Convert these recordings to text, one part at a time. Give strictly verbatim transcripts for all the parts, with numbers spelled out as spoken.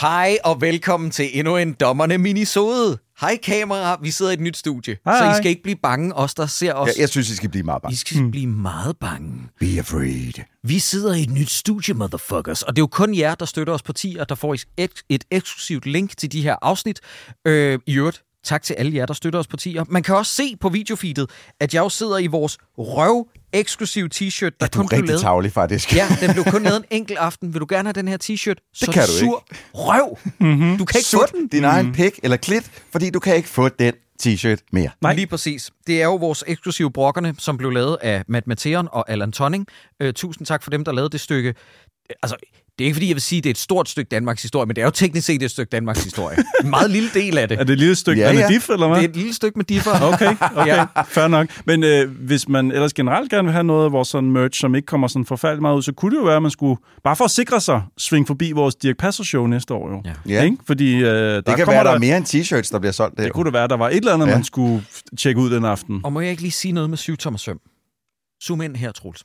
Hej og velkommen til endnu en Dommerne minisode. Hej kamera, vi sidder i et nyt studie, hej, så I skal ikke blive bange, os der ser os. Jeg, jeg synes, I skal blive meget bange. I skal hmm. blive meget bange. Be afraid. Vi sidder i et nyt studie, motherfuckers, og det er jo kun jer, der støtter os på tier, der får et, et eksklusivt link til de her afsnit. Øh, I øvrigt, tak til alle jer, der støtter os på tier. Man kan også se på videofeedet, at jeg jo sidder i vores røv eksklusiv t-shirt, der ja, kun blev lavet. Du er rigtig tavlig, faktisk. Ja, den blev kun lavet en enkelt aften. Vil du gerne have den her t-shirt? Så det kan du sur ikke. Røv. Mm-hmm. Du kan ikke Sut få den. din mm-hmm. egen pik eller klit, fordi du kan ikke få den t-shirt mere. Nej. Lige præcis. Det er jo vores eksklusive brokkerne, som blev lavet af Matt Mateon og Allan Tonning. Uh, tusind tak for dem, der lavede det stykke. Altså, det er ikke fordi, jeg vil sige, at det er et stort stykke Danmarks historie, men det er jo teknisk set et stykke Danmarks historie. En meget lille del af det. Er det et lille stykke ja, med ja. diff, eller hvad? Det er et lille stykke med differ. Okay, okay. Ja. Fair nok. Men øh, hvis man ellers generelt gerne vil have noget af vores sådan merch, som ikke kommer sådan forfærdeligt meget ud, så kunne det jo være, at man skulle, bare for at sikre sig, svinge forbi vores Dirch Passer-show næste år jo. Ja. Ja. Ikke? Fordi, øh, der det kan være, der, der er mere end t-shirts, der bliver solgt der. Det kunne det være, der var et eller andet, ja. man skulle tjekke ud den aften. Og må jeg ikke lige sige noget med syvtommer søm? Zoom ind her, Troels.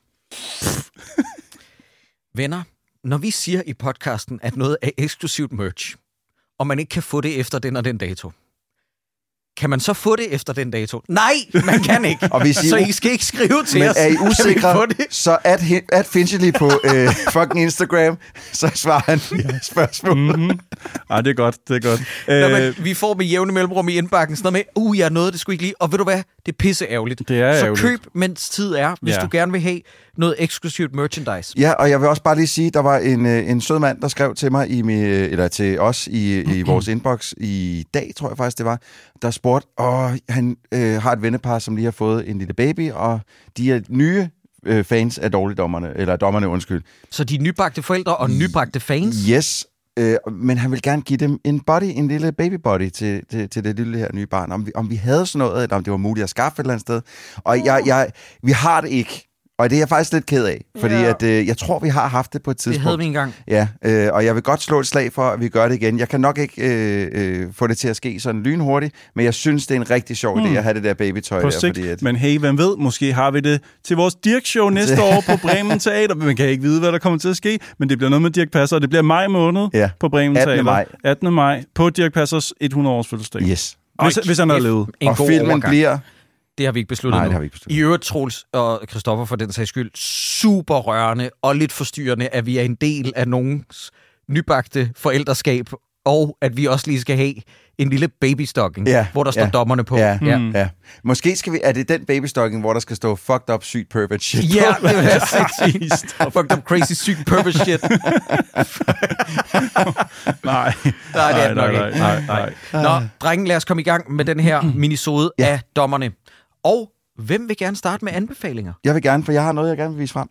Venner, når vi siger i podcasten, at noget er eksklusivt merch, og man ikke kan få det efter den og den dato, kan man så få det efter den dato? Nej, man kan ikke. Og hvis I så I skal ikke skrive til men os. Men er I usikre, så at, at Finchley på øh, fucking Instagram, så svarer han jeres spørgsmål. Mm-hmm. Ej, det er godt, det er godt. Nå, men vi får med jævne mellemrum i indbakken sådan noget med, uh, jeg nåede det sgu ikke lige. Og ved du hvad? Det er pisse ærgerligt. Det er så ærgerligt. køb, mens tid er, hvis ja. du gerne vil have noget eksklusivt merchandise. Ja, og jeg vil også bare lige sige, der var en, en sød mand, der skrev til mig, i mi, eller til os i, i vores inbox i dag, tror jeg faktisk det var, der spurgte, og han øh, har et vennepar, som lige har fået en lille baby, og de er nye øh, fans af dårligdommerne, eller dommerne, undskyld. Så de er nybagte forældre og nybagte fans? Yes, øh, men han vil gerne give dem en body, en lille baby body til, til, til det lille her nye barn. Om vi, om vi havde sådan noget, eller om det var muligt at skaffe et eller andet sted. Og jeg, jeg, vi har det ikke. Og det er jeg faktisk lidt ked af, fordi ja. at, øh, jeg tror, vi har haft det på et tidspunkt. Det havde vi engang. Ja, øh, og jeg vil godt slå et slag for, at vi gør det igen. Jeg kan nok ikke øh, øh, få det til at ske sådan lynhurtigt, men jeg synes, det er en rigtig sjov idé mm. at have det der babytøj på der. Fordi at... Men hey, hvem ved, måske har vi det til vores Dirch-show næste år på Bremen Teater. Man kan ikke vide, hvad der kommer til at ske, men det bliver noget med Dirch Passer, og det bliver maj måned ja. på Bremen Teater. attende maj. attende maj på Dirch Passers hundrede-års fødselsdag. Yes. Hvis, hvis han har levet. Og filmen overgang. bliver... Det har vi ikke besluttet Nej, nu. det har vi ikke besluttet. I øvrigt, Troels og Christoffer for den sags skyld, super rørende og lidt forstyrrende, at vi er en del af nogens nybagte forældreskab, og at vi også lige skal have en lille babystocking, ja, hvor der står ja, dommerne på. Ja, ja. Mm. ja. Måske skal vi... Er det den babystocking, hvor der skal stå fucked up, sygt pervert shit? Ja, det vil jeg sige. Fucked up, crazy, sygt pervert shit. nej. Nej, det er det nok nej, ikke. Nej, nej, nej. Nå, drengen, lad os komme i gang med den her minisode ja. af dommerne. Og hvem vil gerne starte med anbefalinger? Jeg vil gerne, for jeg har noget, jeg gerne vil vise frem.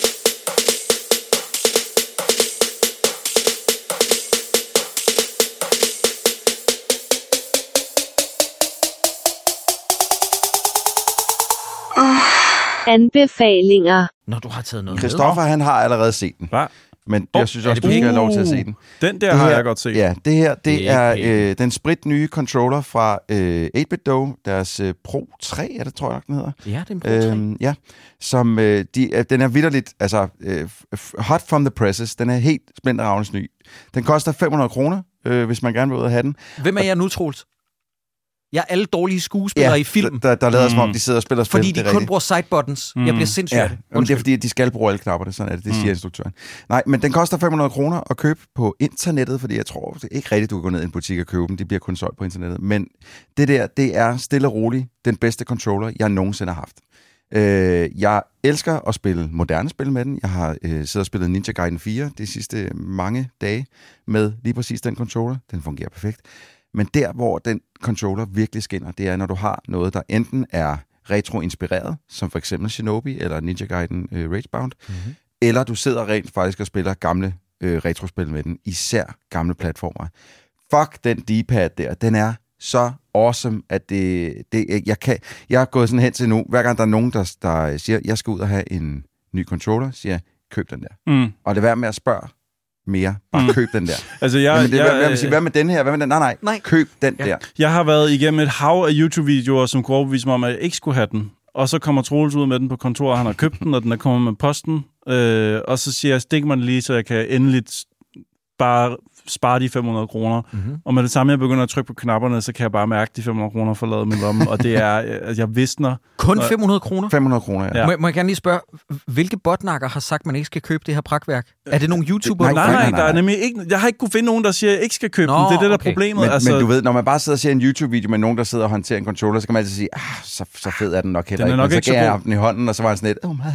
Anbefalinger. Når du har taget noget Christoffer, med. han har allerede set den. Hva? Men oh, jeg synes også, du skal have lov til at se den. Den der det har her, jeg godt set. Ja, det her, det, det er, er øh, den sprit nye controller fra øh, otte bit Do, deres øh, Pro tre, er det, tror jeg nok, den hedder. Ja, det er en Pro tre. Øhm, ja, som, øh, de, øh, den er vitterligt, altså, øh, hot from the presses. Den er helt splinterravnes ny. Den koster fem hundrede kroner, øh, hvis man gerne vil ud og have den. Hvem er jeg nu, Troels? Jeg er alle dårlige skuespillere ja, i film. der, der lader mm. som om, de sidder og spiller spil. Fordi de kun rigtigt. bruger sidebuttons. Mm. Jeg bliver sindssygt. Ja, men det er fordi, at de skal bruge alle knapperne. Sådan er det, det siger mm. instruktøren. Nej, men den koster fem hundrede kroner at købe på internettet, fordi jeg tror det er ikke rigtigt, du kan gå ned i en butik og købe dem. De bliver kun solgt på internettet. Men det der, det er stille og roligt den bedste controller, jeg nogensinde har haft. Øh, jeg elsker at spille moderne spil med den. Jeg har øh, siddet og spillet Ninja Gaiden fire de sidste mange dage med lige præcis den controller. Den fungerer perfekt. Men der, hvor den controller virkelig skinner, det er, når du har noget, der enten er retro-inspireret, som for eksempel Shinobi eller Ninja Gaiden uh, Ragebound, mm-hmm. eller du sidder rent faktisk og spiller gamle uh, retrospil med den, især gamle platformer. Fuck den D-pad der, den er så awesome, at det, det jeg kan, jeg er gået sådan hen til nu, hver gang der er nogen, der, der siger, jeg skal ud og have en ny controller, siger jeg, køb den der. Mm. Og det er værd med at spørge mere. Bare mm. køb den der. Altså, jeg, men det, jeg, hvad, hvad, sige, hvad med den her? Hvad med den? Nej, nej. nej. Køb den ja. der. Jeg har været igennem et hav af YouTube-videoer, som kunne overbevise mig om, at jeg ikke skulle have den. Og så kommer Troels ud med den på kontoret, han har købt den, og den er kommet med posten. Øh, og så siger jeg, stik mig den lige, så jeg kan endeligt bare spare de fem hundrede kroner. Mm-hmm. Og med det samme, jeg begynder at trykke på knapperne, så kan jeg bare mærke, at de fem hundrede kroner forlader min lomme, og det er, at jeg visner. Kun fem hundrede kroner? fem hundrede kroner, ja. Ja. Må, må jeg gerne lige spørge, hvilke botnakker har sagt, man ikke skal købe det her pragtværk? Er det nogle YouTubere? Nej, nej, nej, der er nemlig ikke, jeg har ikke kunne finde nogen, der siger, at jeg ikke skal købe Nå, den. Det er det, der okay. er problemet. Men, altså, men du ved, når man bare sidder og ser en YouTube-video med nogen, der sidder og håndterer en controller, så kan man altid sige, ah, så, så fed er den nok heller Den er ikke. nok Men ikke så så gav jeg god. ham den i hånden, og så var han sådan lidt, oh,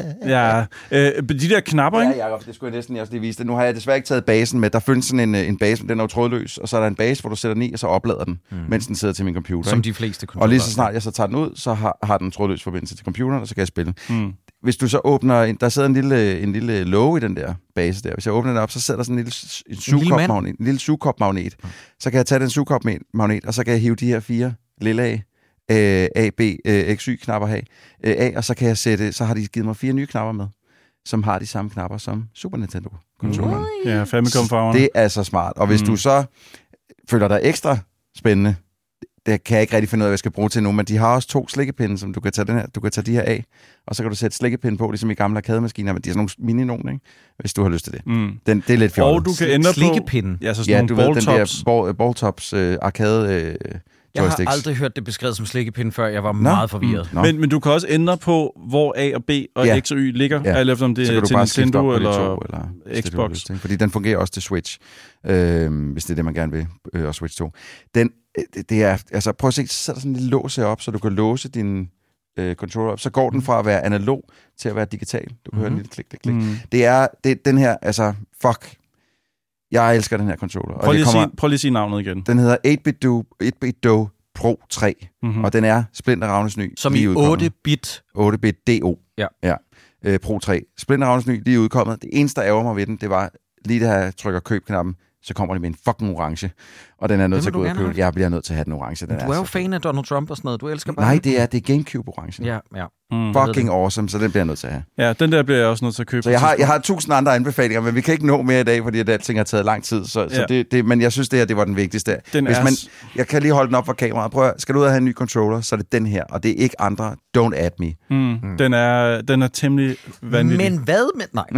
ja, øh, de der knapper, ikke? Ja, Jacob, det skulle jeg næsten også lige vise det. Nu har jeg desværre ikke taget basen med. Der findes sådan en, en base, men den er jo trådløs, og så er der en base, hvor du sætter den i, og så oplader den, mm. mens den sidder til min computer. Som ikke? de fleste controller. Og lige så snart jeg så tager den ud, så har, har den trådløs forbindelse til computeren, og så kan jeg spille. Mm. Hvis du så åbner, en, der sidder en lille, en lille låge i den der base der. Hvis jeg åbner den op, så sidder der sådan en lille, en sugekopmagnet, en lille sugekopmagnet. Mm. Så kan jeg tage den sugekopmagnet, og så kan jeg hive de her fire lille A, øh, A, B, øh, X, Y-knapper af, øh, A, og så kan jeg sætte, så har de givet mig fire nye knapper med, som har de samme knapper som Super Nintendo-controlleren. Mm. Ja, Famicom-farverne. Det er så smart. Og hvis mm. du så føler dig ekstra spændende, det kan jeg ikke rigtig finde ud af, hvad jeg skal bruge til nu, men de har også to slikkepinde, som du kan tage, den her, du kan tage de her af, og så kan du sætte slikkepinde på, ligesom i gamle arcade-maskiner, men de er sådan nogle mini-nogen, ikke? Hvis du har lyst til det. Mm. Den, det er lidt fjollet. Og du kan ændre på... Slikkepinde? Ja, så sådan ja, nogle du ved, den ball-tops. der ball, ball-tops uh, arcade uh, Jeg har joysticks. aldrig hørt det beskrevet som slikkepinde før. Jeg var Nå. meget forvirret. Nå. Men, men du kan også ændre på, hvor A og B og Ja. X og Y ligger, Ja. alt efter om det så er kan du til bare skifte op Nintendo på de eller, to, eller hvis det er, du har Xbox. lyst til. Fordi den fungerer også til Switch, øh, hvis det er det, man gerne vil, øh, og Switch to. Den, øh, det er, altså prøv at se, så sætter sådan en lille lås herop, så du kan låse din øh, controller op. Så går den fra at være analog til at være digital. Du kan mm-hmm. høre en lille klik, klik, klik. Mm. Det er det, den her, altså, fuck. Jeg elsker den her controller. Prøv lige, kommer, sige, prøv lige at sige navnet igen. Den hedder otte bit Do Pro tre, mm-hmm. og den er splinterravnes ny. Som i otte bit. otte bit D O. Ja. Ja. Øh, Pro tre. Splinterravnes ny, lige udkommet. Det eneste, der ærger mig ved den, det var lige da jeg trykker køb-knappen, så kommer det med en fucking orange. Og den er nødt til at gå ud og købe. Jeg bliver nødt til at have den orange. Den du er, er jo fan af Donald Trump og sådan noget. Du elsker bare... Nej, det er, det er GameCube-orange. Ja, ja. Mm, fucking awesome, så den bliver jeg nødt til at have. Ja, den der bliver jeg også nødt til at købe. Så jeg har, jeg har tusind andre anbefalinger, men vi kan ikke nå mere i dag, fordi det alting har taget lang tid. Så, ja. så det, det, men jeg synes, det her det var den vigtigste. Den Hvis er... man, jeg kan lige holde den op for kameraet. Prøv at, skal du ud og have en ny controller, så er det den her, og det er ikke andre. Don't add me. Mm, mm. Den, er, den er temmelig vanvittig. Men hvad med... Nej.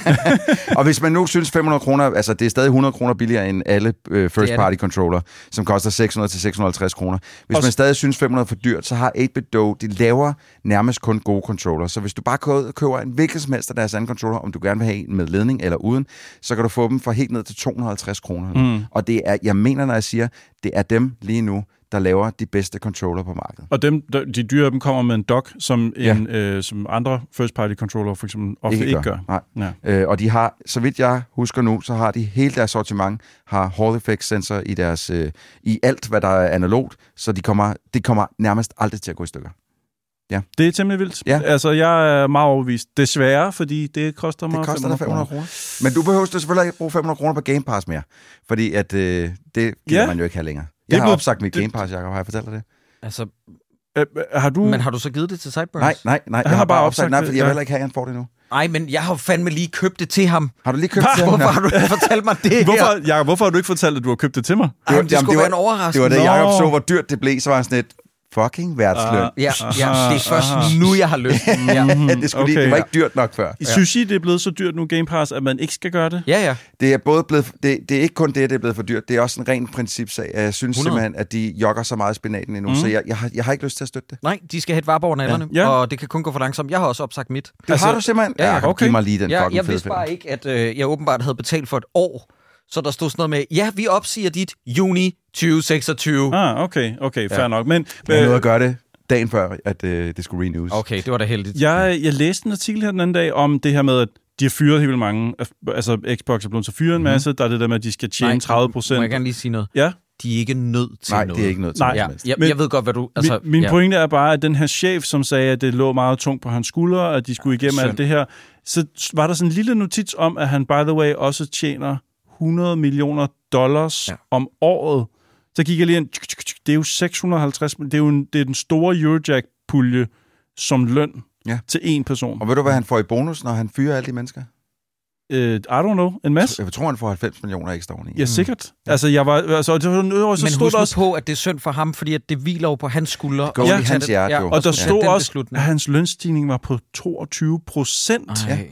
Og hvis man nu synes fem hundrede kroner, altså det er stadig hundrede kroner billigere end alle øh, first party controller, som koster seks hundrede til seks hundrede og halvtreds kroner. Hvis Også... man stadig synes fem hundrede er for dyrt, så har otte bit Do, de laver nærmest kun gode controller. Så hvis du bare køber en hvilken som helst af deres anden controller, om du gerne vil have en med ledning eller uden, så kan du få dem for helt ned til to hundrede og halvtreds kroner. Mm. Og det er, jeg mener, når jeg siger, det er dem lige nu, der laver de bedste controller på markedet. Og dem, de dyre dem kommer med en dock, som, ja. en, øh, som andre first party controller for eksempel ofte ikke, ikke gør. gør. Nej. Ja. Øh, og de har, så vidt jeg husker nu, så har de hele deres sortiment, har Hall effects sensor i deres, øh, i alt, hvad der er analogt, så de kommer, de kommer nærmest aldrig til at gå i stykker. Ja. Det er temmelig vildt. Ja. Altså, jeg er meget overbevist. Desværre, fordi det koster mig det koster fem hundrede kroner. Men du behøver selvfølgelig ikke bruge fem hundrede kroner på Game Pass mere, fordi at, øh, det giver ja. man jo ikke have længere. Jeg har blevet... opsagt mit det... Game Pass, Jacob. Har jeg fortalt dig det? Altså, øh, har du... Men har du så givet det til Sideburns? Nej, nej, nej. Jeg, jeg har bare opsagt, opsagt nej, fordi det, ja. jeg vil heller ikke have, at han får det nu. Nej, men jeg har fandme lige købt det til ham. Har du lige købt det til ham? Hvorfor har du ikke fortalt mig det hvorfor, her? Jacob, hvorfor har du ikke fortalt, at du har købt det til mig? Det, var, det, det skulle det var, være en overraskelse. Det var da Jacob så, hvor dyrt det blev, så var han sådan et fucking værtsløn. Uh, ja, ja, det er først uh, nu, jeg har lyst. Ja. det, skulle okay. lige, det var ikke dyrt nok før. Ja. Synes I, det er blevet så dyrt nu, Game Pass, at man ikke skal gøre det? Ja, ja. Det er, både blevet, det, det er ikke kun det, det er blevet for dyrt. Det er også en ren principsag. Jeg synes hundrede simpelthen, at de jogger så meget spinaten endnu, mm. så jeg, jeg, har, jeg har ikke lyst til at støtte det. Nej, de skal have et varp over nallerne, ja. og det kan kun gå for langsomt. Jeg har også opsagt mit. Det altså, har du simpelthen? Ja, ja. Okay. Giv mig lige den ja, fucking jeg fede vidste bare ikke, at øh, jeg åbenbart havde betalt for et år. Så der stod sådan noget med, ja, vi opsiger dit juni tyve seksogtyve. Ah, okay, okay, fair ja. nok. Men jeg nåede at gøre det dagen før, at øh, det skulle renews. Okay, det var da heldigt. Jeg, jeg læste en artikel her den anden dag om det her med, at de har fyret helt mange, altså Xbox er blevet så fyret en masse, mm-hmm. der er det der med, at de skal tjene tredive procent. Må jeg gerne lige sige noget? Ja. De er ikke nødt til Nej, noget. Nej, det er ikke nødt til Nej. noget. Ja, jeg, jeg ved godt, hvad du... Altså, min min ja. pointe er bare, at den her chef, som sagde, at det lå meget tungt på hans skuldre, at de skulle igennem alt det her, så var der sådan en lille notits om, at han, by the way, også tjener hundrede millioner dollars ja. om året. Så gik jeg lige ind, det er jo seks hundrede og halvtreds, det er jo en, det er den store Eurojack-pulje som løn ja. til én person. Og ved du, hvad han får i bonus, når han fyrer alle de mennesker? Uh, I don't know. En masse? Jeg tror, han får halvfems millioner ekstra oveni. Ja, sikkert. Mm. Altså, jeg var... Altså, det var noget, så men stod husk også på, at det er synd for ham, fordi at det hviler over på hans skuldre. Gå ja, i hans hjerte, ja, jo. Og der ja. stod også, at hans lønstigning var på toogtyve procent. Ja.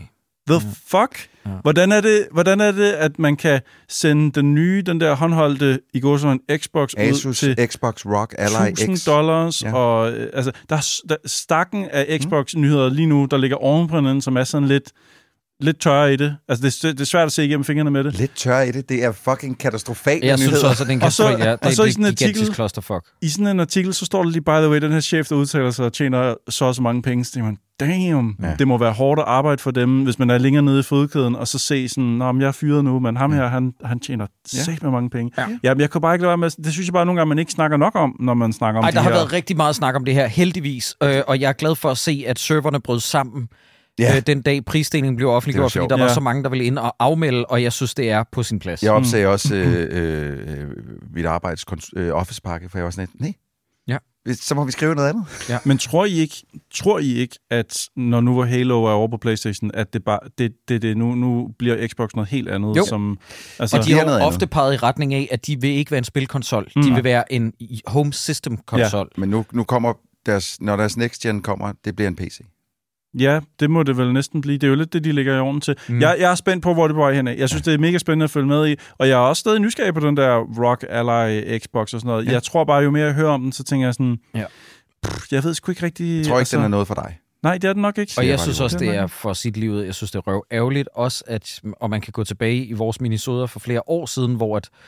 The fuck? Ja. Hvordan, er det, hvordan er det, at man kan sende den nye, den der håndholdte, i går sådan en Xbox Asus, ud til Xbox Rock Ally X. tusind dollars, ja. Og øh, altså, der er der, stakken af Xbox-nyheder lige nu, der ligger oven på hinanden, som er sådan lidt, lidt tørre i det. Altså, det, det er svært at se igennem fingrene med det. Lidt tørre i det? Det er fucking katastrofalt. Jeg synes også, at den kan så, ja, det, og så det i sådan en artikel, clusterfuck. I sådan en artikel, så står der lige, by the way, den her chef, der udtaler sig og tjener så og så mange penge, så tænker man, damn, ja. Det må være hårdt at arbejde for dem, hvis man er længere nede i fodkæden, og så se sådan, nå, men jeg er fyret nu, men ham her, han, han tjener ja. Sæt med mange penge. Ja. Ja, men jeg kan bare ikke lade være med, det synes jeg bare nogle gange, man ikke snakker nok om, når man snakker om Ej, det der her. har været rigtig meget snak om det her, heldigvis, øh, og jeg er glad for at se, at serverne brød sammen ja. øh, den dag prisstigningen blev offentliggjort, fordi der ja. var så mange, der ville ind og afmelde, og jeg synes, det er på sin plads. Jeg opsagde mm. også øh, øh, mit arbejds øh, office-pakke, for jeg var sådan lidt, nej, ja. så må vi skrive noget andet. Ja. Men tror I ikke, tror I ikke, at når nu hvor Halo er over på PlayStation, at det bare det, det, det nu, nu bliver Xbox noget helt andet? Jo. Som, altså, og de har jo ofte peget i retning af, at de vil ikke være en spilkonsol. Mm. De vil være en home system-konsol. Ja. Men nu, nu kommer deres, når deres next gen kommer, det bliver en P C. Ja, det må det vel næsten blive. Det er jo lidt det, de ligger i orden til. Mm. Jeg, jeg er spændt på, hvor det er på vej henad. Jeg synes, det er mega spændende at følge med i. Og jeg er også stadig nysgerrig på den der Rock Ally Xbox og sådan noget. Ja. Jeg tror bare, jo mere jeg hører om den, så tænker jeg sådan... Ja. Pff, jeg ved sgu ikke rigtig... Jeg tror ikke, altså, den er noget for dig. Nej, det er den nok ikke. Og jeg synes også, det er for sit liv. Jeg synes, det er røv ærgerligt også, at, og man kan gå tilbage i vores minisoder for flere år siden, hvor at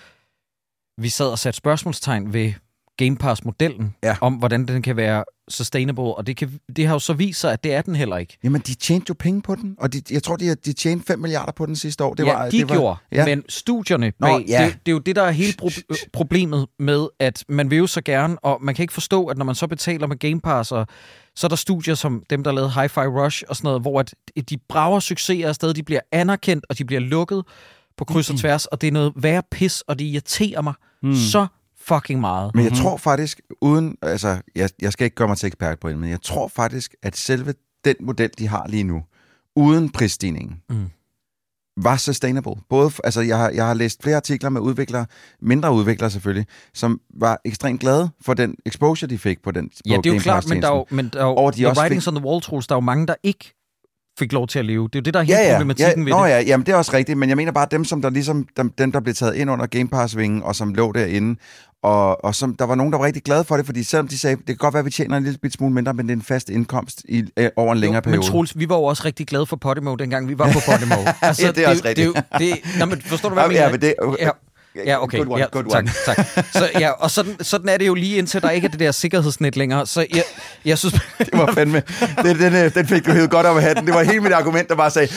vi sad og satte spørgsmålstegn ved Game Pass-modellen, ja. Om hvordan den kan være sustainable, og det, kan, det har jo så vist sig, at det er den heller ikke. Jamen, de tjente jo penge på den, og de, jeg tror, de, de tjente fem milliarder på den sidste år. Det ja, var, de det var, gjorde, ja. Men studierne bag, Nå, ja. det, det er jo det, der er hele pro- problemet med, at man vil jo så gerne, og man kan ikke forstå, at når man så betaler med Game Pass, og så er der studier som dem, der lavede Hi-Fi Rush og sådan noget, hvor at de brager succeser afsted, de bliver anerkendt, og de bliver lukket på kryds og tværs, og det er noget værre pis, og det irriterer mig mm. så fucking meget. Men jeg tror faktisk, uden, altså, jeg, jeg skal ikke gøre mig til ekspert på det, men jeg tror faktisk, at selve den model, de har lige nu, uden prisstigningen, mm. var sustainable. Både, altså, jeg har, jeg har læst flere artikler med udviklere, mindre udviklere selvfølgelig, som var ekstremt glade for den exposure, de fik på den. Ja, på det er jo klart, men der er jo, men der er jo de the writings fik... on the wall, Troels, der er jo mange, der ikke fik lov til at leve. Det er jo det, der er hele ja, ja. problematikken ja, ved nå, det. Ja, jamen det er også rigtigt, men jeg mener bare, dem, som der ligesom, dem, dem der blev taget ind under Game Pass-vingen, og som lå derinde, og, og som, der var nogen, der var rigtig glade for det, fordi selvom de sagde, det kan godt være, at vi tjener en lille smule mindre, men det er en fast indkomst i, øh, over en længere jo, periode. Men Troels, vi var jo også rigtig glade for Podimo, dengang vi var på Podimo. Altså, ja, det er også det, rigtigt. Det, det, det, nå, men forstår du, hvad jeg mener? Ja, men det, ja. Ja, okay. Good one, ja, good tak, one. tak. Så, ja, og sådan, sådan er det jo lige indtil der ikke er det der sikkerhedsnet længere. Så jeg, jeg synes... det var fandme... Den, den, den fik du hævet godt op af hatten. Det var helt mit argument, der bare sagde...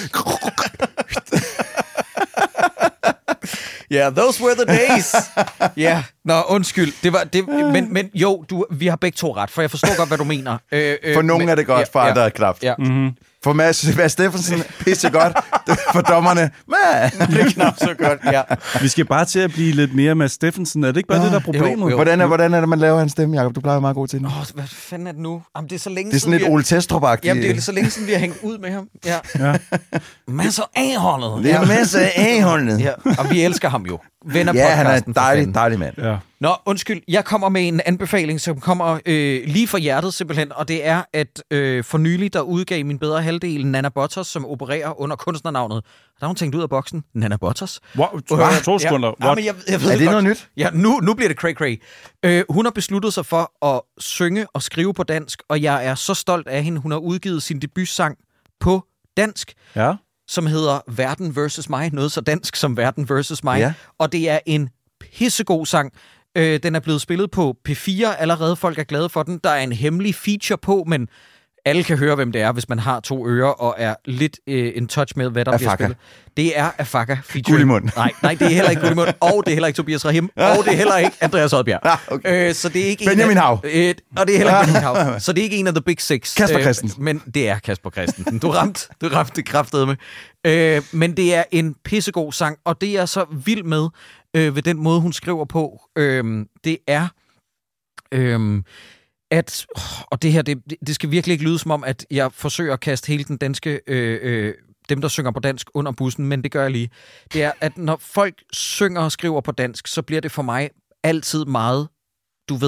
Ja, yeah, those were the days. Ja, yeah. Nå, undskyld. Det var, det, men, men jo, du, vi har begge to ret, for jeg forstår godt, hvad du mener. Øh, øh, for nogen men, er det godt, ja, for andre ja, er det knapt. Ja. Mm-hmm. For Mads, Mads Steffensen, pisse godt. For dommerne, det er knap så godt. Ja. Vi skal bare til at blive lidt mere Mads Steffensen. Er det ikke bare ja, det, der er problemet? Jo, jo. Hvordan, er, hvordan er det, man laver hans stemme, Jacob? Du plejer meget god til den. Åh, oh, hvad fanden er det nu? Jamen, det er så længe Det er sådan lidt Ole Testrup-agtigt. Jamen, det er så længe siden, vi har hængt ud med ham. Ja. Ja. Masser af holdet. Det er masser af holdet. Ja. Og vi elsker ham jo. Venner ja, han er en dejlig, dejlig mand. Ja. Nå, undskyld. Jeg kommer med en anbefaling, som kommer øh, lige fra hjertet simpelthen, og det er, at øh, for nylig, der udgav min bedre halvdel, Nana Bottos, som opererer under kunstnernavnet. Der har hun tænkt ud af boksen. Nana Bottos. Wow, to, to sekunder. Ja, ja, jeg, jeg ved er det, det noget nyt? Ja, nu, nu bliver det cray-cray. Øh, hun har besluttet sig for at synge og skrive på dansk, og jeg er så stolt af hende. Hun har udgivet sin debutsang på dansk. Ja. Som hedder Verden versus mig. Noget så dansk som Verden versus mig. Ja. Og det er en pissegod sang. Øh, den er blevet spillet på P fire allerede. Folk er glade for den. Der er en hemmelig feature på, men alle kan høre, hvem det er, hvis man har to ører og er lidt øh, in touch med, hvad der Afaka. bliver spillet. Det er Afaka featuring. Gullimund. Nej, nej, det er heller ikke Gullimund. Og det er heller ikke Tobias Rahim. Og det er heller ikke Andreas Oddbjerg. Ah, okay. øh, så det er ikke Benjamin en af, Hav. Øh, og det er heller ikke Benjamin Hav. Så det er ikke en af the big six. Kasper Christensen. Øh, men det er Kasper Christensen. Du ramte, du ramte det kraftedeme. Øh, men det er en pissegod sang, og det er så vild med øh, ved den måde, hun skriver på. Øh, det er... Øh, at, og det her, det, det skal virkelig ikke lyde som om, at jeg forsøger at kaste hele den danske, øh, øh, dem der synger på dansk under bussen, men det gør jeg lige. Det er, at når folk synger og skriver på dansk, så bliver det for mig altid meget, du ved,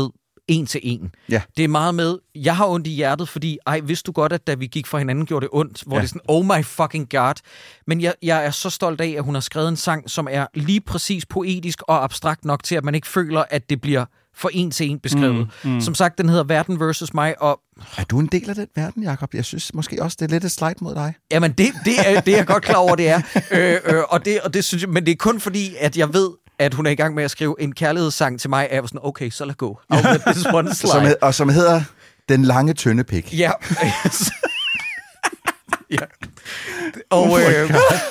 en til en. Ja. Det er meget med, jeg har ondt i hjertet, fordi, ej, vidste du godt, at da vi gik fra hinanden, gjorde det ondt, hvor ja. det er sådan, oh my fucking god. Men jeg, jeg er så stolt af, at hun har skrevet en sang, som er lige præcis poetisk og abstrakt nok til, at man ikke føler, at det bliver for en til en beskrevet. Mm, mm. Som sagt, den hedder Verden versus mig, og... Er du en del af den verden, Jacob? Jeg synes måske også, det er lidt et slide mod dig. Jamen, det, det, er, det er jeg godt klar over, det er. øh, øh, og, det, og det synes jeg, men det er kun fordi, at jeg ved, at hun er i gang med at skrive en kærlighedssang til mig, og jeg var sådan, okay, så lad gå. som, og som hedder Den lange tynde pik. Ja. ja. Og... Oh øh,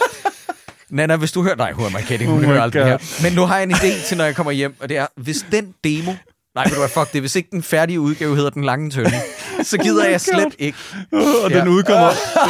Nana, hvis du hører... Nej, who am I kidding? Hun oh hører aldrig her. Men nu har jeg en idé til, når jeg kommer hjem, og det er, hvis den demo... Nej, ved du hvad, fuck det. Hvis ikke den færdige udgave hedder Den lange tønde, så gider oh jeg slet ikke. Oh, og ja. den, udkommer,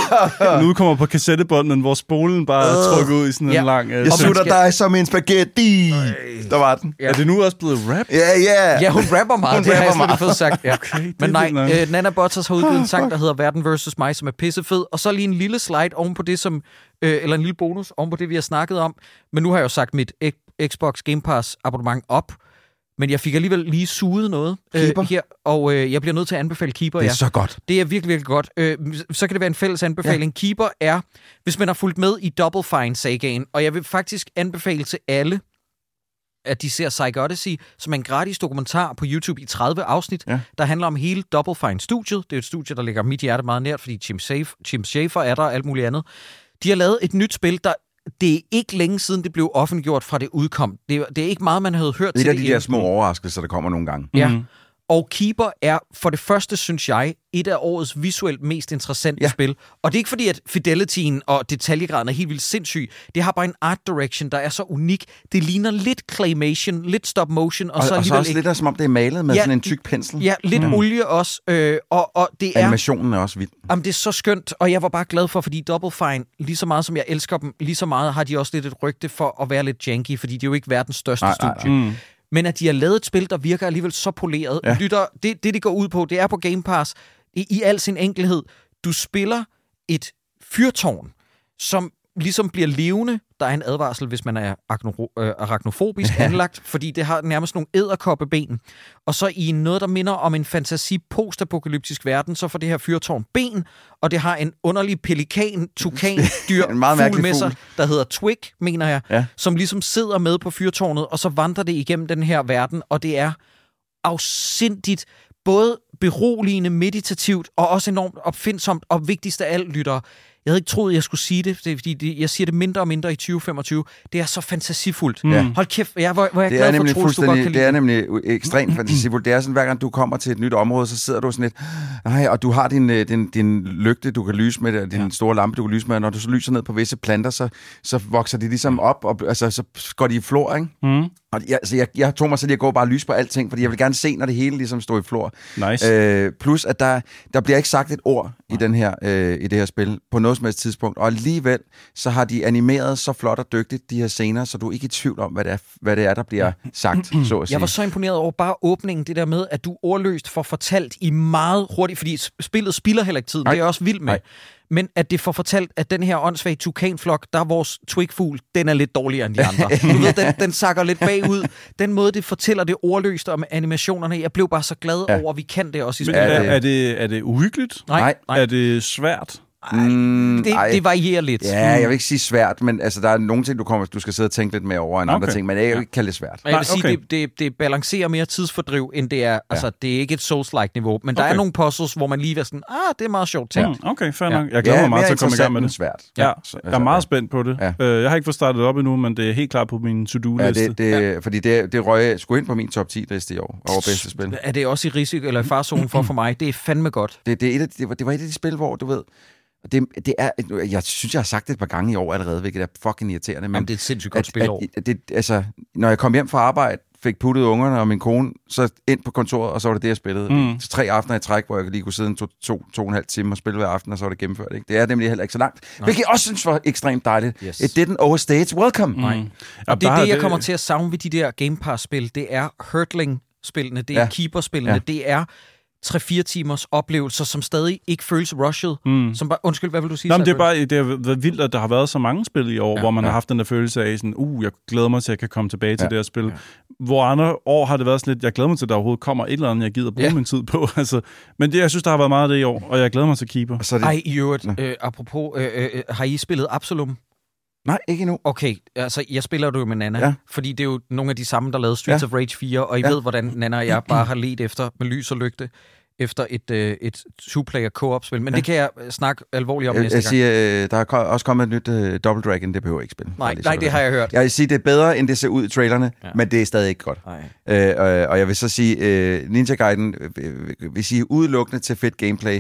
den udkommer på kassettebånden, hvor spolen bare er uh, trukket ud i sådan en ja. lang... Uh, jeg sutter skal... dig som en spaghetti. Øh. Der var den. Ja. Er det nu også blevet rap? Ja, yeah, ja. Yeah. Ja, hun rapper meget. Hun det rapper har jeg slet ikke fået sagt. Ja. Okay, men nej, øh, Nana Bottas har udgivet en sang, der hedder Verden versus mig, som er pissefed. Og så lige en lille slide oven på det, som... Øh, eller en lille bonus oven på det, vi har snakket om. Men nu har jeg jo sagt mit Xbox Game Pass abonnement op. Men jeg fik alligevel lige suget noget øh, her, og øh, jeg bliver nødt til at anbefale Keeper. Det er ja. så godt. Det er virkelig, virkelig godt. Øh, så kan det være en fælles anbefaling. Ja. Keeper er, hvis man har fulgt med i Double Fine-sagaen, og jeg vil faktisk anbefale til alle, at de ser Psych Odyssey, som er en gratis dokumentar på YouTube i tredive afsnit, ja. der handler om hele Double Fine-studiet. Det er et studie, der ligger mit hjerte meget nært, fordi Tim Schafer er der og alt muligt andet. De har lavet et nyt spil, der det er ikke længe siden, det blev offentliggjort fra det udkom. Det, det er ikke meget, man havde hørt det til det. Det er de der små overraskelser, der kommer nogle gange. Ja, mm-hmm. Og Keeper er for det første, synes jeg, et af årets visuelt mest interessante ja. spil. Og det er ikke fordi, at fidelityen og detaljegraden er helt vildt sindssyg. Det har bare en art direction, der er så unik. Det ligner lidt claymation, lidt stop motion. Og, og så, og så også ikke... lidt som om det er malet med ja, sådan en tyk pensel. Ja, lidt mm. olie også. Øh, og, og det er, animationen er også vild. Jamen, det er så skønt, og jeg var bare glad for, fordi Double Fine, lige så meget som jeg elsker dem, lige så meget har de også lidt et rygte for at være lidt janky, fordi de er jo ikke verdens største nej, studie. Nej, nej. Mm. Men at de har lavet et spil, der virker alligevel så poleret. Ja. Lytter, det, det, det går ud på, det er på Game Pass i, i al sin enkelhed. Du spiller et fyrtårn, som ligesom bliver levende. Der er en advarsel, hvis man er arachnofobisk ja. anlagt, fordi det har nærmest nogle edderkoppeben. Og så i noget, der minder om en fantasi postapokalyptisk verden, så får det her fyrtårn ben, og det har en underlig pelikan, tukan, dyr, fugl med sig, der hedder Twig, mener jeg, ja. som ligesom sidder med på fyrtårnet, og så vandrer det igennem den her verden, og det er afsindigt både beroligende, meditativt, og også enormt opfindsomt, og vigtigst af alt, lytter. Jeg havde ikke troet, jeg skulle sige det, det fordi det, jeg siger det mindre og mindre i tyve femogtyve. Det er så fantasifuldt. Mm. Hold kæft, jeg, hvor, hvor jeg er glad for, at Troels, du godt kan lide. Det er nemlig ekstremt fantasifuldt. Det er sådan, hver gang du kommer til et nyt område, så sidder du sådan lidt, nej, og du har din, din, din lygte, du kan lyse med, din ja. store lampe, du kan lyse med, og når du så lyser ned på visse planter, så, så vokser de ligesom op, og altså, så går de i flor, ikke? Mm. Og jeg, altså, jeg, jeg tog mig så lige at gå og bare lyse på alting, fordi jeg vil gerne se, når det hele ligesom står i flor. Nice. Øh, plus, at der, der bliver ikke sagt et ord i, den her, øh, i det her spil på noget som helst tidspunkt, og alligevel så har de animeret så flot og dygtigt de her scener, så du er ikke i tvivl om, hvad det er, hvad det er der bliver sagt, så at sige. Jeg var så imponeret over bare åbningen, det der med, at du ordløst får fortalt i meget hurtigt, fordi spillet spilder heller ikke tiden, det er jeg også vild med. Ej. Men at det får fortalt, at den her åndssvage tukanflok, der er vores twigfugl, den er lidt dårligere end de andre. Du ved, den, den sakker lidt bagud. Den måde, det fortæller det ordløst om animationerne, jeg blev bare så glad ja. over, at vi kan det også i spillet. Er det, er det, er det uhyggeligt? Nej, nej. Er det svært? Mm, det, det varierer lidt. Ja, jeg vil ikke sige svært, men altså, der er nogle ting, du, kommer, du skal sidde og tænke lidt mere over end okay. andre ting, men jeg vil ikke kalde det svært. Jeg vil sige, okay. det, det, det balancerer mere tidsfordriv, end det er, ja. altså, det er ikke et Souls-like niveau, men der okay. er nogle puzzles, hvor man lige er sådan, ah, det er meget sjovt tænkt. Ja. Okay, fair nok. Jeg glæder ja, mig meget til at komme i gang med det. Svært. Ja, ja. Så, jeg er meget spændt på det. Ja. Jeg har ikke fået startet op endnu, men det er helt klart på min to-do-liste. Ja, det, det, ja. fordi det, det røg sgu ind på min top ti-liste i år, over bedste spil. Er det også i risiko, eller i farzonen for for mig? Det er fandme godt. Det, det, er et af, det, var, det var et af de spil, hvor, du ved, Det, det er, jeg synes, jeg har sagt det et par gange i år allerede, hvilket er fucking irriterende. Men Jamen, det er et sindssygt godt spil år. At, det, altså, når jeg kom hjem fra arbejde, fik puttet ungerne og min kone, så ind på kontoret, og så var det det, jeg spillede. Mm. Så tre aftener i træk, hvor jeg lige kunne sidde en to, to, to og en halv time og spille hver aften, og så var det gennemført. Ikke? Det er nemlig heller ikke så langt. Nej. Hvilket jeg også synes var ekstremt dejligt. Yes. It didn't overstage welcome. Mm. Nej. Og det er det, jeg kommer til at savne ved de der Game Pass-spil. Det er hurdling-spillene, det er ja. keeper-spillene, ja. det er tre-fire timers oplevelser, som stadig ikke føles rushed. Mm. Som bare, undskyld, hvad vil du sige? Nå, men det er bare det er været vildt, at der har været så mange spil i år, ja, hvor man ja. har haft den der følelse af, sådan, uh, jeg glæder mig til, at jeg kan komme tilbage til ja. det her spil. Ja. Hvor andre år har det været sådan lidt, jeg glæder mig til, at der overhovedet kommer et eller andet, jeg gider bruge ja. min tid på. Altså, men det, jeg synes, der har været meget af det i år, og jeg glæder mig til Keeper. Så det... Ej, i øvrigt, øh, apropos, øh, øh, har I spillet Absolum? Nej, ikke endnu. Okay, altså jeg spiller jo med Nana, ja. fordi det er jo nogle af de samme, der lavede Streets ja. of Rage fire, og I ja. ved, hvordan Nana og jeg bare har let efter med lys og lygte, efter et, øh, et two-player co-op-spil. Men ja. det kan jeg snakke alvorligt om jeg, næste jeg gang. Siger, der er også kommet et nyt uh, Double Dragon, det behøver jeg ikke spille. Nej, nej det har jeg hørt. Jeg vil sige, det er bedre, end det ser ud i trailerne, ja. men det er stadig ikke godt. Øh, og, og jeg vil så sige, uh, Ninja Gaiden øh, vil sige udelukkende til fedt gameplay.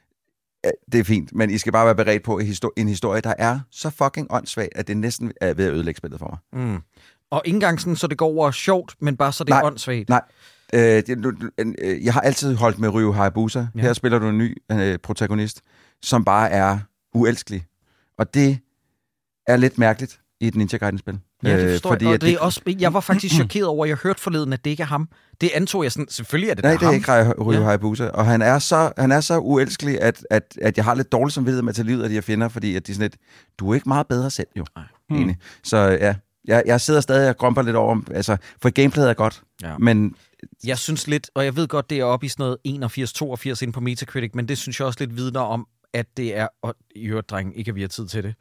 Det er fint, men I skal bare være beredt på en historie, der er så fucking åndssvagt, at det næsten er ved at ødelægge spillet for mig. Mm. Og ikke engang sådan, så det går over sjovt, men bare så det er åndssvagt. Nej, øh, det, jeg har altid holdt med Ryu Hayabusa. Ja. Her spiller du en ny øh, protagonist, som bare er uelskelig. Og det er lidt mærkeligt i et Ninja Gaiden-spil. Ja, det forstår fordi, jeg. Og det er også, jeg var faktisk chokeret over, at jeg hørte forleden, at det ikke er ham. Det antog jeg sådan, selvfølgelig er det Nej, der det er ham. ikke Ryu ja. Hayabusa. Og han er så, han er så uelskelig, at, at, at jeg har lidt dårligt samvittighed med at tage livet af de her fjender, fordi at de er sådan lidt, du er ikke meget bedre selv, jo. Hmm. Enig. Så ja, jeg, jeg sidder stadig og grumper lidt over, altså, for gameplayet er godt, ja. men... Jeg synes lidt, og jeg ved godt, det er oppe i sådan noget enogfirs toogfirs inde på Metacritic, men det synes jeg også lidt vidner om, at det er, og i øvrigt, dreng, ikke at vi har tid til det.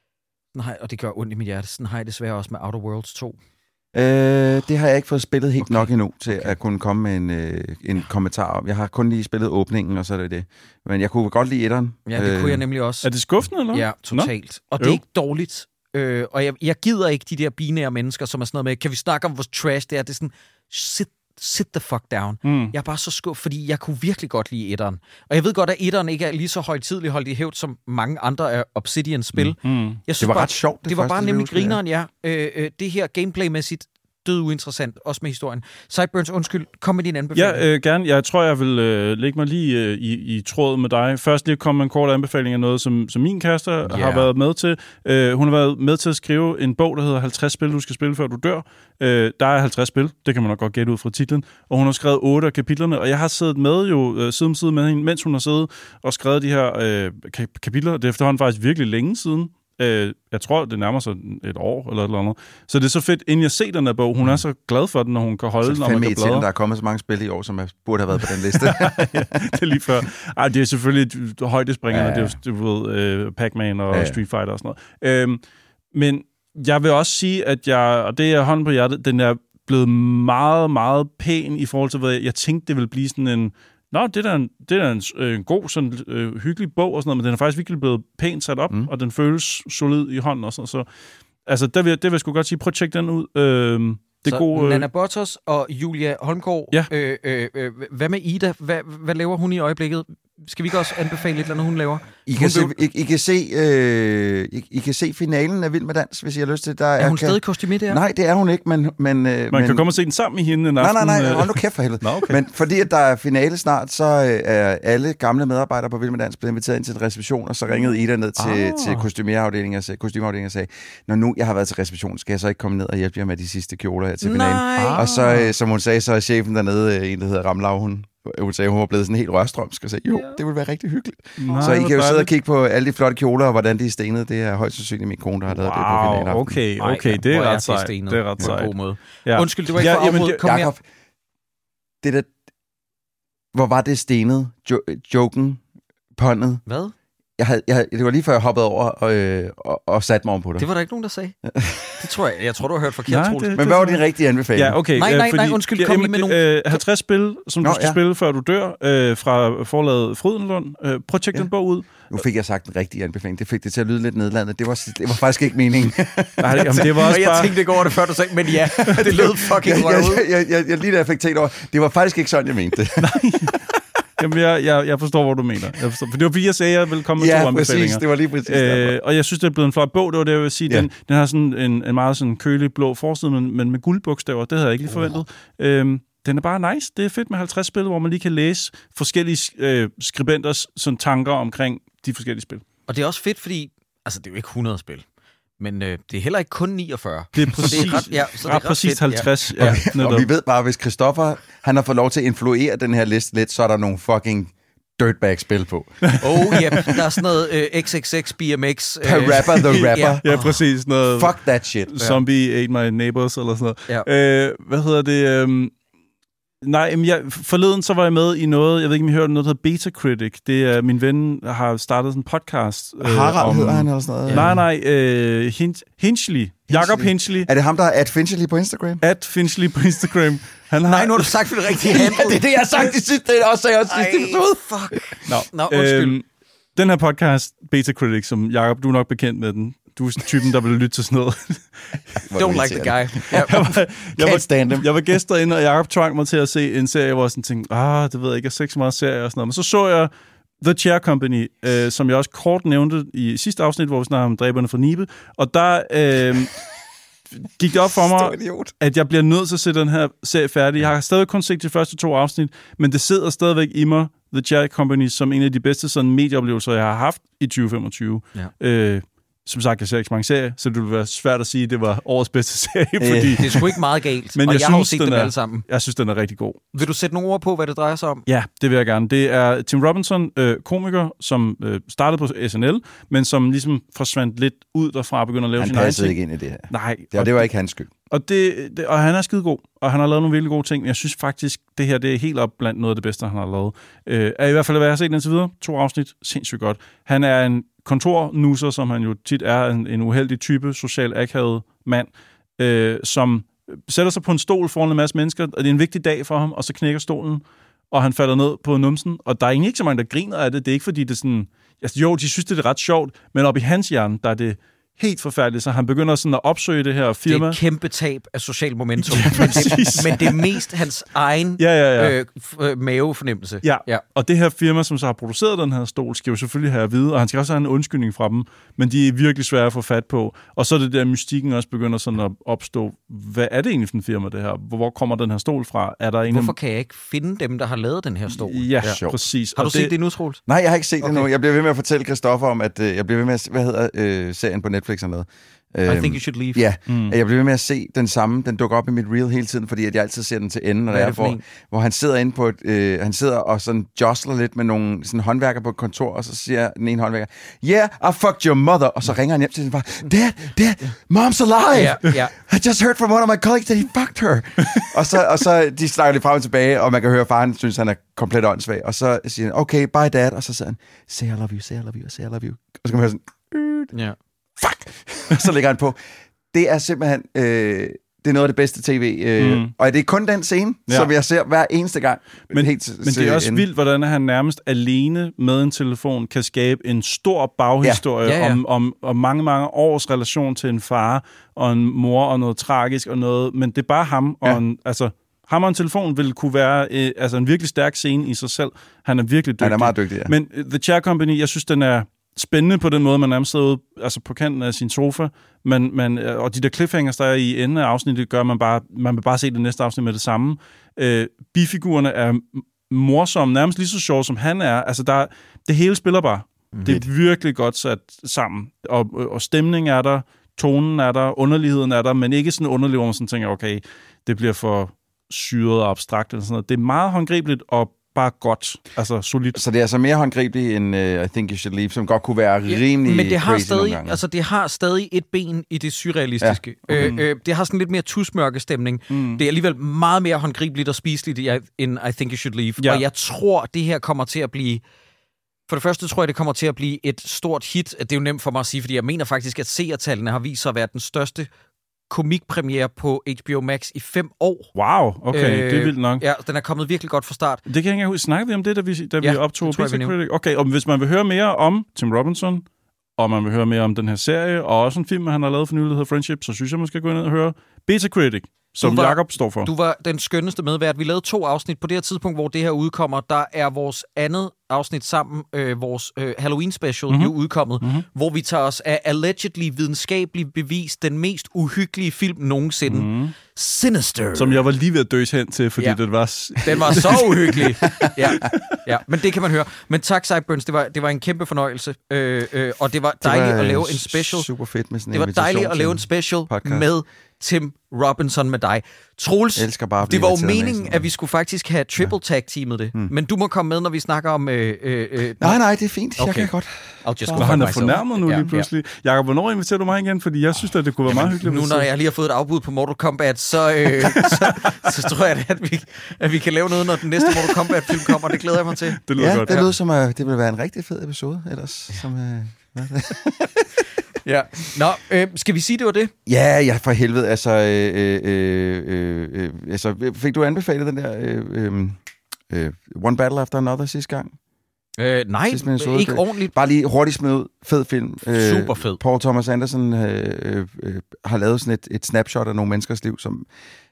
Nej, og det gør ondt i mit hjerte. Sådan har jeg desværre også med Outer Worlds to. Øh, det har jeg ikke fået spillet helt okay. nok endnu til okay. at kunne komme med en, øh, en kommentar om. Jeg har kun lige spillet åbningen, og så er det det. Men jeg kunne godt lide etteren. Ja, det øh, kunne jeg nemlig også. Er det skuffende, eller? Ja, totalt. Nå. Og det er ikke dårligt. Øh, og jeg, jeg gider ikke de der binære mennesker, som er sådan noget med, kan vi snakke om, hvor trash det er? Det er sådan, sit, sit the fuck down. Mm. Jeg er bare så skuffet, fordi jeg kunne virkelig godt lide etteren. Og jeg ved godt, at etteren ikke er lige så højtidligt holdt i hævd, som mange andre af Obsidian-spil. Mm. Mm. Jeg synes det var bare, ret sjovt. Det, det var bare nemlig grineren, ja. Øh, øh, det her gameplaymæssigt død uinteressant, også med historien. Sideburns, undskyld, kom med din anbefaling. Ja, øh, gerne. Jeg tror, jeg vil øh, lægge mig lige øh, i, i tråd med dig. Først lige komme med en kort anbefaling af noget, som, som min kæreste yeah. har været med til. Øh, hun har været med til at skrive en bog, der hedder halvtreds spil, du skal spille, før du dør. Øh, der er halvtreds spil, det kan man nok godt gætte ud fra titlen. Og hun har skrevet otte af kapitlerne, og jeg har siddet med jo øh, side om side med hende, mens hun har siddet og skrevet de her øh, kapitler. Det er efterhånden faktisk virkelig længe siden. Jeg tror, det nærmer sig et år eller et eller andet. Så det er så fedt, inden jeg ser den her bog. Hun er så glad for den, når hun kan holde den, når man kan bladre. Der er kommet så mange spil i år, som burde have været på den liste. Ja, det er lige før. Ej, det er selvfølgelig højdespringende. Ja, ja. Det er jo, du ved, uh, Pac-Man og ja, ja. Street Fighter og sådan noget. Øhm, men jeg vil også sige, at jeg, og det er hånden på hjertet, den er blevet meget, meget pæn i forhold til, hvad jeg, jeg tænkte, det ville blive sådan en Nå, det er en, det er en, en god, sådan, øh, hyggelig bog og sådan noget, men den er faktisk virkelig blevet pænt sat op, mm. og den føles solid i hånden og sådan. Så altså, der vil, det vil jeg sgu godt sige, prøv at tjekke den ud. Øh, det så gode, øh... Nana Bortos og Julia Holmgaard, ja. øh, øh, øh, hvad med Ida? Hvad, hvad laver hun i øjeblikket? Skal vi ikke også anbefale lidt, når hun laver? I kan, se, I, I, kan se, øh, I, I kan se finalen af Vild med Dans, hvis I har lyst til. Der er, er hun kan... stadig kostymé der? Nej, det er hun ikke, men... men Man men... kan komme og se den sammen i hende en aften. Nej, nej, nej, hold nu kæft for helvede. Nå, okay. Men fordi at der er finale snart, så er alle gamle medarbejdere på Vild med Dans blevet inviteret ind til en reception, og så ringede Ida ned til, ah. til kostymeafdelingen, kostymeafdelingen og sagde, når nu jeg har været til reception, skal jeg så ikke komme ned og hjælpe jer med de sidste kjoler her til finalen? Nej. Og så, som hun sagde, så er chefen dernede, en der hedder Ramlau, hun Hun sagde, hun var blevet sådan helt rørstrømsk og sagde, jo, det ville være rigtig hyggeligt. Nej, så I kan jo sidde og kigge på alle de flotte kjoler, og hvordan de er stenet. Det er højst sandsynligt min kone, der har lavet wow, det på finalen. Okay, okay, det er ret sejt. Det er ret sejt. Ja. Undskyld, det var ikke ja, for afbrudt. Kom Jacob, det der, hvor var det stenet? Jo, joken? Pundet? Hvad? Jeg havde, jeg havde, det var lige før jeg hoppede over og, øh, og, og satte mig oven på det. Det var der ikke nogen, der sagde. Det tror jeg. Jeg tror, du har hørt forkert, Troels. Men hvad var din rigtige anbefaling? Ja, okay. Nej, nej, nej, undskyld. Kom lige med nogle... Øh, halvtreds spil, som Nå, du skal ja. spille, før du dør, øh, fra forlaget Frydenlund. Øh, prøv at tjekke ja. den bog ud. Nu fik jeg sagt den rigtige anbefaling. Det fik det til at lyde lidt nedlandet. Det var, det var faktisk ikke meningen. Nej, jamen, det var også jeg bare... tænkte ikke over det, før du sagde, men ja, det lød fucking jeg, røv ud. Jeg, jeg, jeg, jeg, lige da jeg fik tænkt over, det var faktisk ikke sådan, jeg mente det. Nej. Jamen, jeg, jeg, jeg forstår, hvad du mener. Jeg forstår, for det var fordi, jeg sagde, at jeg ville komme med ja, to anbefalinger. Ja, præcis. Det var lige præcis øh, Og jeg synes, det er blevet en flot bog. Det var det, jeg vil sige. Ja. Den, den har sådan en, en meget sådan kølig blå forside, men, men med guldbogstaver. Det havde jeg ikke lige forventet. Oh. Øhm, den er bare nice. Det er fedt med halvtreds spil, hvor man lige kan læse forskellige øh, skribenters sådan, tanker omkring de forskellige spil. Og det er også fedt, fordi... Altså, det er jo ikke hundrede spil. Men øh, det er heller ikke kun niogfyrre. Det er præcis, det er ret, ja, så det er ret præcis fedt, halvtreds. Ja. Ja. Ja, Og vi ved bare, hvis Christoffer han har fået lov til at influere den her liste lidt, så er der nogle fucking dirtbag-spil på. Oh, yep. Der er sådan noget øh, X X X B M X. Øh, Rapper the Rapper. ja. ja, præcis. Noget Fuck that shit. Zombie ate my neighbors, eller sådan noget. Ja. Øh, hvad hedder det? Øhm, nej, men jeg, forleden så var jeg med i noget, jeg ved ikke, om I hørte noget, der hedder Beta Critic. Det er, min ven har startet sådan en podcast. Øh, Harald om, hedder han eller sådan noget? Nej, nej, øh, Hin- Hinchley. Jakob Hinchley. Er det ham, der er at Finchley på Instagram? At Finchley på Instagram. Han har... Nej, nu har du sagt for det rigtige handle. Det er det, jeg har sagt i sidste, det er også sagde jeg også sidste episode. Fuck. Nå, Nå, undskyld. Øhm, den her podcast, Beta Critic, som Jakob, du er nok bekendt med den. Du er typen, der vil lytte til sådan noget. Don't like the guy. jeg, var, jeg, Can't stand him. var, jeg var gæst derinde, og Jacob tvang mig til at se en serie, hvor jeg sådan tænkte, ah, det ved jeg ikke, jeg ser ikke så meget serie og sådan noget. Men så så jeg The Chair Company, øh, som jeg også kort nævnte i sidste afsnit, hvor vi snakkede om Dræberne fra Nibe. Og der øh, gik det op for mig, at jeg bliver nødt til at se den her serie færdig. Jeg har stadig kun set de første to afsnit, men det sidder stadigvæk i mig, The Chair Company, som en af de bedste sådan medieoplevelser, jeg har haft i tyve femogtyve. Ja. Øh, Som sagt, jeg ser ikke så mange serier, så det ville være svært at sige, at det var årets bedste serie, fordi... Det er sgu ikke meget galt, Men og jeg, jeg synes, har jo set den dem er, alle sammen. Jeg synes, den er rigtig god. Vil du sætte nogle ord på, hvad det drejer sig om? Ja, det vil jeg gerne. Det er Tim Robinson, øh, komiker, som øh, startede på S N L, men som ligesom forsvandt lidt ud derfra og begyndte at lave Han sin egen passede ting. ikke ind i det her. Nej. Ja, og det var ikke hans skyld. Og, det, det, og han er skidegod, og han har lavet nogle virkelig gode ting. Jeg synes faktisk, det her det er helt op blandt noget af det bedste, han har lavet. Øh, er i hvert fald, hvad jeg har set indtil videre. To afsnit. Sindssygt godt. Han er en kontornusser, som han jo tit er, en, en uheldig type, social akavet mand, øh, som sætter sig på en stol foran en masse mennesker, og det er en vigtig dag for ham, og så knækker stolen, og han falder ned på numsen, og der er egentlig ikke så mange, der griner af det. Det er ikke, fordi det er sådan... Altså, jo, de synes, det er ret sjovt, men op i hans hjerne, der er det helt forfærdeligt, så han begynder sådan at opsøge det her firma. Det er et kæmpe tab af social momentum, ja, men, det, men det er mest hans egen ja, ja, ja. Øh, f- mavefornemmelse. Ja. ja, og det her firma, som så har produceret den her stol, skal jo selvfølgelig have at vide, og han skal også have en undskyldning fra dem, men de er virkelig svære at få fat på. Og så er det der, mystikken også begynder sådan at opstå. Hvad er det egentlig for en firma, det her? Hvor kommer den her stol fra? Er der en Hvorfor kan jeg ikke finde dem, der har lavet den her stol? Ja, ja. præcis. Har du og set det... det nu, Troels? Nej, jeg har ikke set Okay. det nu. Jeg bliver ved med at fortælle Christoffer om, at øh, jeg bliver ved med at... Hvad hedder øh, serien på Netflix eller noget? I think you should leave. Ja, Mm. jeg bliver ved med at se den samme. Den dukker op i mit reel hele tiden, fordi at jeg altid ser den til enden, når Hvad der er er, det for hvor, en? hvor han sidder inde på et, øh, han sidder og sådan jostler lidt med nogle sådan håndværker på et kontor, og så siger den ene håndværker, yeah, I fucked your mother, og så ringer han hjem til sin far, Dad, Dad, Mom's alive! Ja, ja. I just heard from one of my colleagues that he fucked her. og, så, og så de snakker lidt frem og tilbage, og man kan høre, at faren synes, han er komplet åndssvag, og så siger han, okay, bye dad, og så siger han, say I love you, say I love you, say I love you. Og så kan man høre sådan, Ja. fuck! så lægger han på. Det er simpelthen øh, det er noget af det bedste tv. Øh, mm. Og det er kun den scene, ja. som jeg ser hver eneste gang. Men, helt men det er også ende. vildt, hvordan han nærmest alene med en telefon kan skabe en stor baghistorie Ja. Ja, ja. Om, om, om mange, mange års relation til en far og en mor og noget tragisk og noget. Men det er bare ham. Og Ja. en, altså, ham og en telefon vil kunne være øh, altså en virkelig stærk scene i sig selv. Han er virkelig dygtig. Han er meget dygtig, ja. Men uh, The Chair Company, jeg synes, den er spændende på den måde, man nærmest sidder ude, altså på kanten af sin sofa, men, man, og de der cliffhangers, der er i enden af afsnittet, gør man bare, man vil bare se det næste afsnit med det samme. Øh, bifigurerne er morsomme, nærmest lige så sjove, som han er. Altså, der, det hele spiller bare. Mm. Det er virkelig godt sat sammen. Og, og stemning er der, tonen er der, underligheden er der, men ikke sådan underlig, hvor man sådan tænker, okay, det bliver for syret og abstrakt eller sådan noget. Det er meget håndgribeligt og bare godt, altså solidt. Så det er altså mere håndgribeligt end uh, I Think You Should Leave, som godt kunne være rimelig Men det har crazy nogle stadig, gange. altså det har stadig et ben i det surrealistiske. Ja. Øh, Mm. øh, det har sådan lidt mere tusmørke stemning. Mm. Det er alligevel meget mere håndgribeligt og spiseligt end I Think You Should Leave. Ja. Og jeg tror, det her kommer til at blive... For det første tror jeg, det kommer til at blive et stort hit. Det er jo nemt for mig at sige, fordi jeg mener faktisk, at seertallene har vist sig at være den største komikpremiere på H B O Max i fem år. Wow, okay, øh, det er vildt nok. Ja, den er kommet virkelig godt fra start. Det kan jeg ikke huske. Snakkede vi om det, da vi, da Ja, vi optog det tror jeg, Beta vi nævnte. Critic? Okay, og hvis man vil høre mere om Tim Robinson, og man vil høre mere om den her serie, og også en film, han har lavet for nylig, der hedder Friendship, så synes jeg, man skal gå ind og høre Beta Critic, som var- Jakob står for. Du var den skønneste medvært. Vi lavede to afsnit på det her tidspunkt, hvor det her udkommer. Der er vores andet afsnit sammen, øh, vores øh, Halloween special, mm-hmm. jo udkommet, mm-hmm. hvor vi tager os af allegedly videnskabeligt bevis den mest uhyggelige film nogensinde. Mm-hmm. Sinister. Som jeg var lige ved at døse hen til, fordi ja. det var... Den var så uhyggelig. ja. ja, men det kan man høre. Men tak, Sideburns. Det var, det var en kæmpe fornøjelse. Øh, øh, og det var dejligt det var, at lave en special. Super fedt med sådan det var dejligt at lave en special podcast med Tim Robinson med dig. Troels, det var jo meningen, at vi skulle faktisk have triple tag-teamet det. Hmm. Men du må komme med, når vi snakker om... Øh, øh, nej, nej, det er fint. Okay. Jeg kan godt. Nå, han er fornærmet nu ja, lige pludselig. Ja. Jakob, hvornår inviterer du mig igen? Fordi jeg synes, at det kunne være meget hyggeligt. Nu, når jeg lige har fået et afbud på Mortal Kombat, så, øh, så, så tror jeg, at vi, at vi kan lave noget, når den næste Mortal Kombat-film kommer. Det glæder jeg mig til. Det lyder ja, godt. det lyder som, at det vil være en rigtig fed episode ellers. Som, øh, ja. Nå, øh, skal vi sige, det var det? Ja, ja, for helvede. Altså, øh, øh, øh, øh, altså fik du anbefalet den der øh, øh, One Battle After Another sidste gang? Øh, nej, sidste ikke ordentligt. Bare lige hurtigt smidt ud. Fed film. Super fed. Øh, Paul Thomas Anderson øh, øh, har lavet sådan et, et snapshot af nogle menneskers liv, som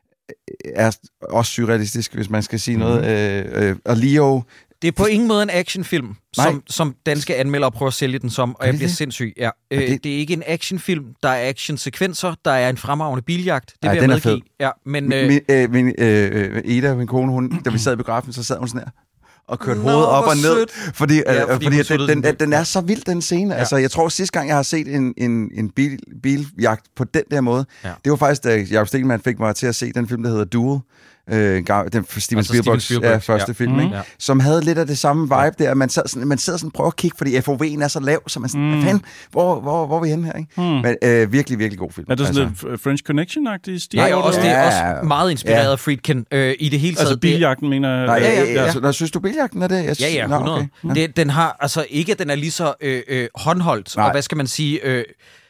er også surrealistisk, hvis man skal sige mm-hmm. noget. Øh, øh, og Leo... Det er på ingen måde en actionfilm, som, som danske anmeldere prøver at sælge den som, og jeg bliver sindssyg. Ja. Øh, det... det er ikke en actionfilm, der er actionsekvenser, der er en fremragende biljagt. Det ja, vil jeg medgive. Ja, men, øh... min, øh, min, øh, Eda, min kone, hun, da vi sad i biografen, så sad hun sådan her og kørte Nå, hovedet op og ned, sødt. fordi, ja, fordi, fordi den, den, den, den er så vild, den scene. Ja. Altså, jeg tror, sidste gang, jeg har set en, en, en bil, biljagt på den der måde, ja. det var faktisk, da Jacob Stelman fik mig til at se den film, der hedder Duel. Øh, den Steven altså Spielbergs Spielberg, ja, første ja. film, mm. ikke? Ja. Som havde lidt af det samme vibe der. Man sad sådan, man sidder sådan og prøver at kigge, fordi F O V'en er så lav, så man sådan, mm. hvad fanden, hvor, hvor, hvor er vi henne her? Ikke? Mm. Men øh, virkelig, virkelig god film. Er det sådan altså. lidt French Connection-agtig stil? Ja, og også, det er også meget inspireret ja. af Friedkin øh, i det hele taget. Altså biljagten, mener jeg? Nej, ja, ja, ja. Altså, når synes du, biljagten er det? Jeg synes, ja, ja, hundrede. Nå, okay. ja. Det, den har, altså ikke, at den er lige så øh, øh, håndholdt, Nej. og hvad skal man sige... Øh,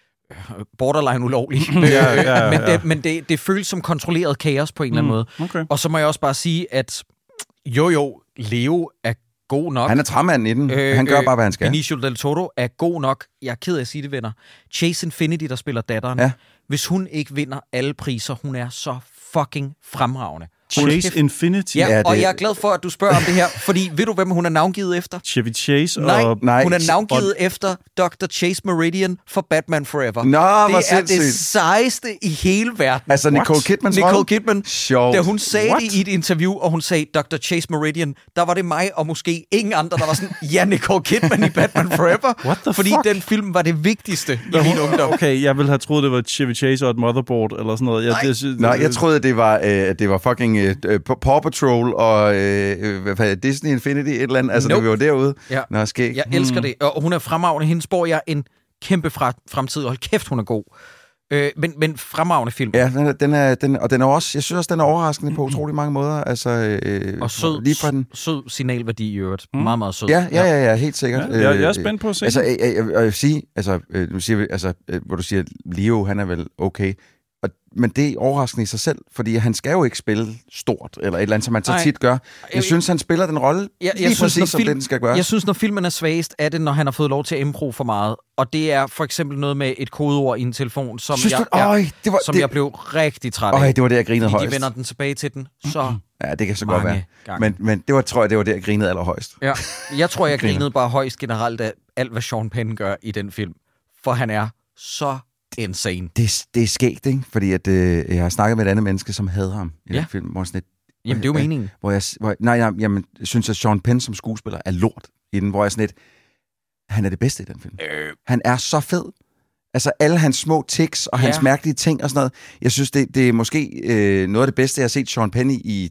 borderline ulovlig. ja, ja, ja, men det, men det, det føles som kontrolleret kaos på en mm, eller anden måde. Okay. Og så må jeg også bare sige, at jo jo, Leo er god nok. Han er træmanden i den. Øh, han gør øh, bare, hvad han skal. Benicio del Toro er god nok. Jeg er ked af at sige det, venner. Chase Infinity, der spiller datteren. Ja. Hvis hun ikke vinder alle priser, hun er så fucking fremragende. Chase Infinity. Ja, ja, og jeg er glad for, at du spørger om det her, fordi ved du, hvem hun er navngivet efter? Chevy Chase. Nej, og... nej, hun er navngivet og... efter doktor Chase Meridian for Batman Forever. Nå, det er det sejeste i hele verden. Altså Nicole Kidmans Nicole rolle? Kidman. Sjovt. Da hun sagde What? det i et interview, og hun sagde doktor Chase Meridian, der var det mig og måske ingen andre, der var sådan, ja, Nicole Kidman i Batman Forever. What the fordi fuck? den film var det vigtigste i min ungdom. Okay, jeg ville have troet, det var Chevy Chase og et motherboard, eller sådan noget. Jeg, Nej. det, det, Nej, jeg troede, det var, øh, det var fucking øh, Paw Patrol og øh, hvad fanden, Disney Infinity, et eller andet. Altså, nope. Det var derude. Ja. Nå, skæg. Jeg elsker hmm. det, og hun er fremragende. Hende spår jeg en kæmpe fra- fremtid. Hold kæft, hun er god. Øh, men, men fremragende film. Ja, den er, den er, den, og den er også, jeg synes også, den er overraskende på utrolig mange måder. Altså, øh, og sød, lige fra den. sød signalværdi i øvrigt. Mm. Meget, meget sød. Ja, ja, ja, ja helt sikkert. Ja, jeg, jeg er spændt på at se. Altså, jeg, jeg, jeg vil sige, altså, nu siger vi, altså, hvor du siger, Leo, han er vel okay. Og, men det er overraskende i sig selv, fordi han skal jo ikke spille stort, eller et eller andet, som man så tit gør. Jeg, jeg synes, han spiller den rolle jeg, lige jeg synes, præcis, som film, den skal gøre. Jeg synes, når filmen er svagest, er det, når han har fået lov til at impro for meget. Og det er for eksempel noget med et kodeord i en telefon, som, synes jeg, du, øj, det var, som det, jeg blev rigtig træt af. Øj, det var det, jeg grinede højst. De vender den tilbage til den, så ja, det kan så godt være. Men, men det var, tror jeg, det var det, jeg grinede allerhøjst. Ja, jeg tror, jeg grinede bare højst generelt af alt, hvad Sean Penn gør i den film. For han er så insane. Det, det er skægt, ikke? Fordi at, øh, jeg har snakket med et andet menneske, som hader ham i ja. den film. Hvor sådan et, jamen, det er jo meningen. Hvor jeg, hvor, nej, jeg, jamen, jeg synes, at Sean Penn som skuespiller er lort i den, hvor jeg sådan et, han er det bedste i den film. Øh. Han er så fed. Altså alle hans små tics og ja. hans mærkelige ting og sådan noget. Jeg synes, det, det er måske øh, noget af det bedste, jeg har set Sean Penn i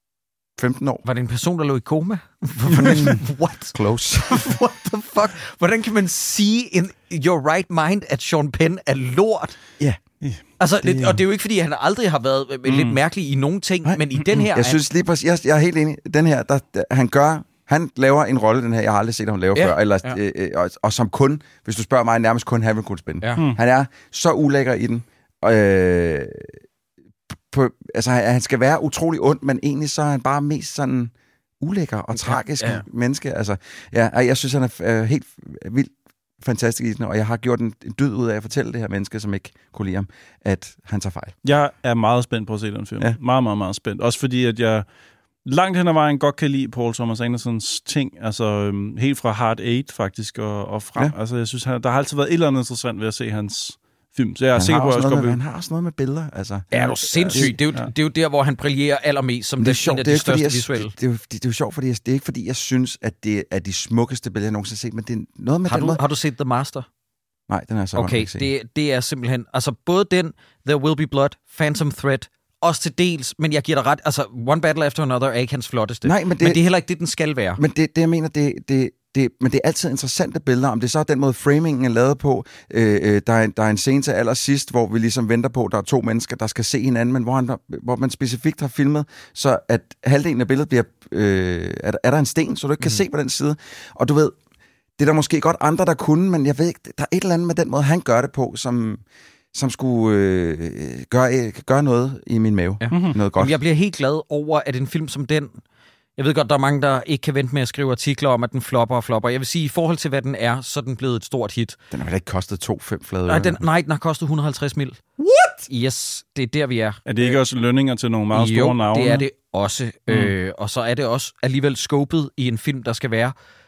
femten år. Var det en person, der lå i koma? What? Close. What the fuck? Hvordan kan man sige in your right mind, at Sean Penn er lort? Ja. Yeah. Altså, det, og det er jo ikke, fordi han aldrig har været mm. lidt mærkelig i nogle ting, Nej. men i den her... Jeg synes lige præcis, jeg, jeg er helt enig. Den her, der, der, han gør... Han laver en rolle, den her, jeg har aldrig set ham lave ja. før, eller, ja. øh, og, og som kun, hvis du spørger mig, nærmest kun han vil kunne spænde. Ja. Han er så ulækker i den. Øh, på, altså, han skal være utrolig ond, men egentlig så er han bare mest sådan ulækker og tragisk ja. menneske. Altså, ja, jeg synes, han er øh, helt vildt fantastisk i den, og jeg har gjort en, en dyd ud af at fortælle det her menneske, som ikke kunne lide ham, at han tager fejl. Jeg er meget spændt på at se den film. Ja. Meget, meget, meget spændt. Også fordi, at jeg langt hen ad vejen godt kan lide Paul Thomas Andersons ting, altså øhm, helt fra Hard Eight faktisk, og, og frem. Ja. Altså, jeg synes, han, der har altid været et eller andet interessant ved at se hans film. Så jeg er han sikker har på, at også jeg noget skal... med, han har også noget med billeder. Altså. Ja, er du sindssygt. Det er, jo, Ja. det er jo der, hvor han brillerer allermest, som Men det, det er sjovt, en af det er de ikke fordi, største jeg, visuelle. det, det, er jo, det, det er jo sjovt, fordi jeg, det er ikke fordi, jeg synes, at det er de smukkeste billeder, jeg nogensinde har set, men det er noget med Har den du, måde. har du set The Master? Nej, den er så Okay, godt, det, det er simpelthen... Altså, både den, There Will Be Blood, Phantom Thread, også til dels, men jeg giver dig ret, altså, One Battle After Another er ikke hans flotteste. Nej, men det, men det er heller ikke det, den skal være. Men det, det jeg mener, det, det, det, men det er altid interessante billeder, om det så er den måde framingen er lavet på. Øh, øh, der, er, der er en scene til allersidst, hvor vi ligesom venter på, at der er to mennesker, der skal se hinanden, men hvor, han, hvor man specifikt har filmet, så at halvdelen af billedet bliver... Øh, er, der, er der en sten, så du ikke kan mm. se på den side. Og du ved, det er der måske godt andre, der kunne, men jeg ved ikke, der er et eller andet med den måde, han gør det på, som... som skulle øh, gøre, gøre noget i min mave. Ja. Mm-hmm. Noget godt. Jamen, jeg bliver helt glad over, at en film som den... Jeg ved godt, der er mange, der ikke kan vente med at skrive artikler om, at den flopper og flopper. Jeg vil sige, i forhold til, hvad den er, så er den blevet et stort hit. Den har vel ikke kostet to fem flade Nej, den, nej, den har kostet et hundrede og halvtreds mil. What? Yes, det er der, vi er. Er det ikke også lønninger til nogle meget jo, store navne? det er det også. Mm. Øh, og så er det også alligevel scopet i en film, der skal være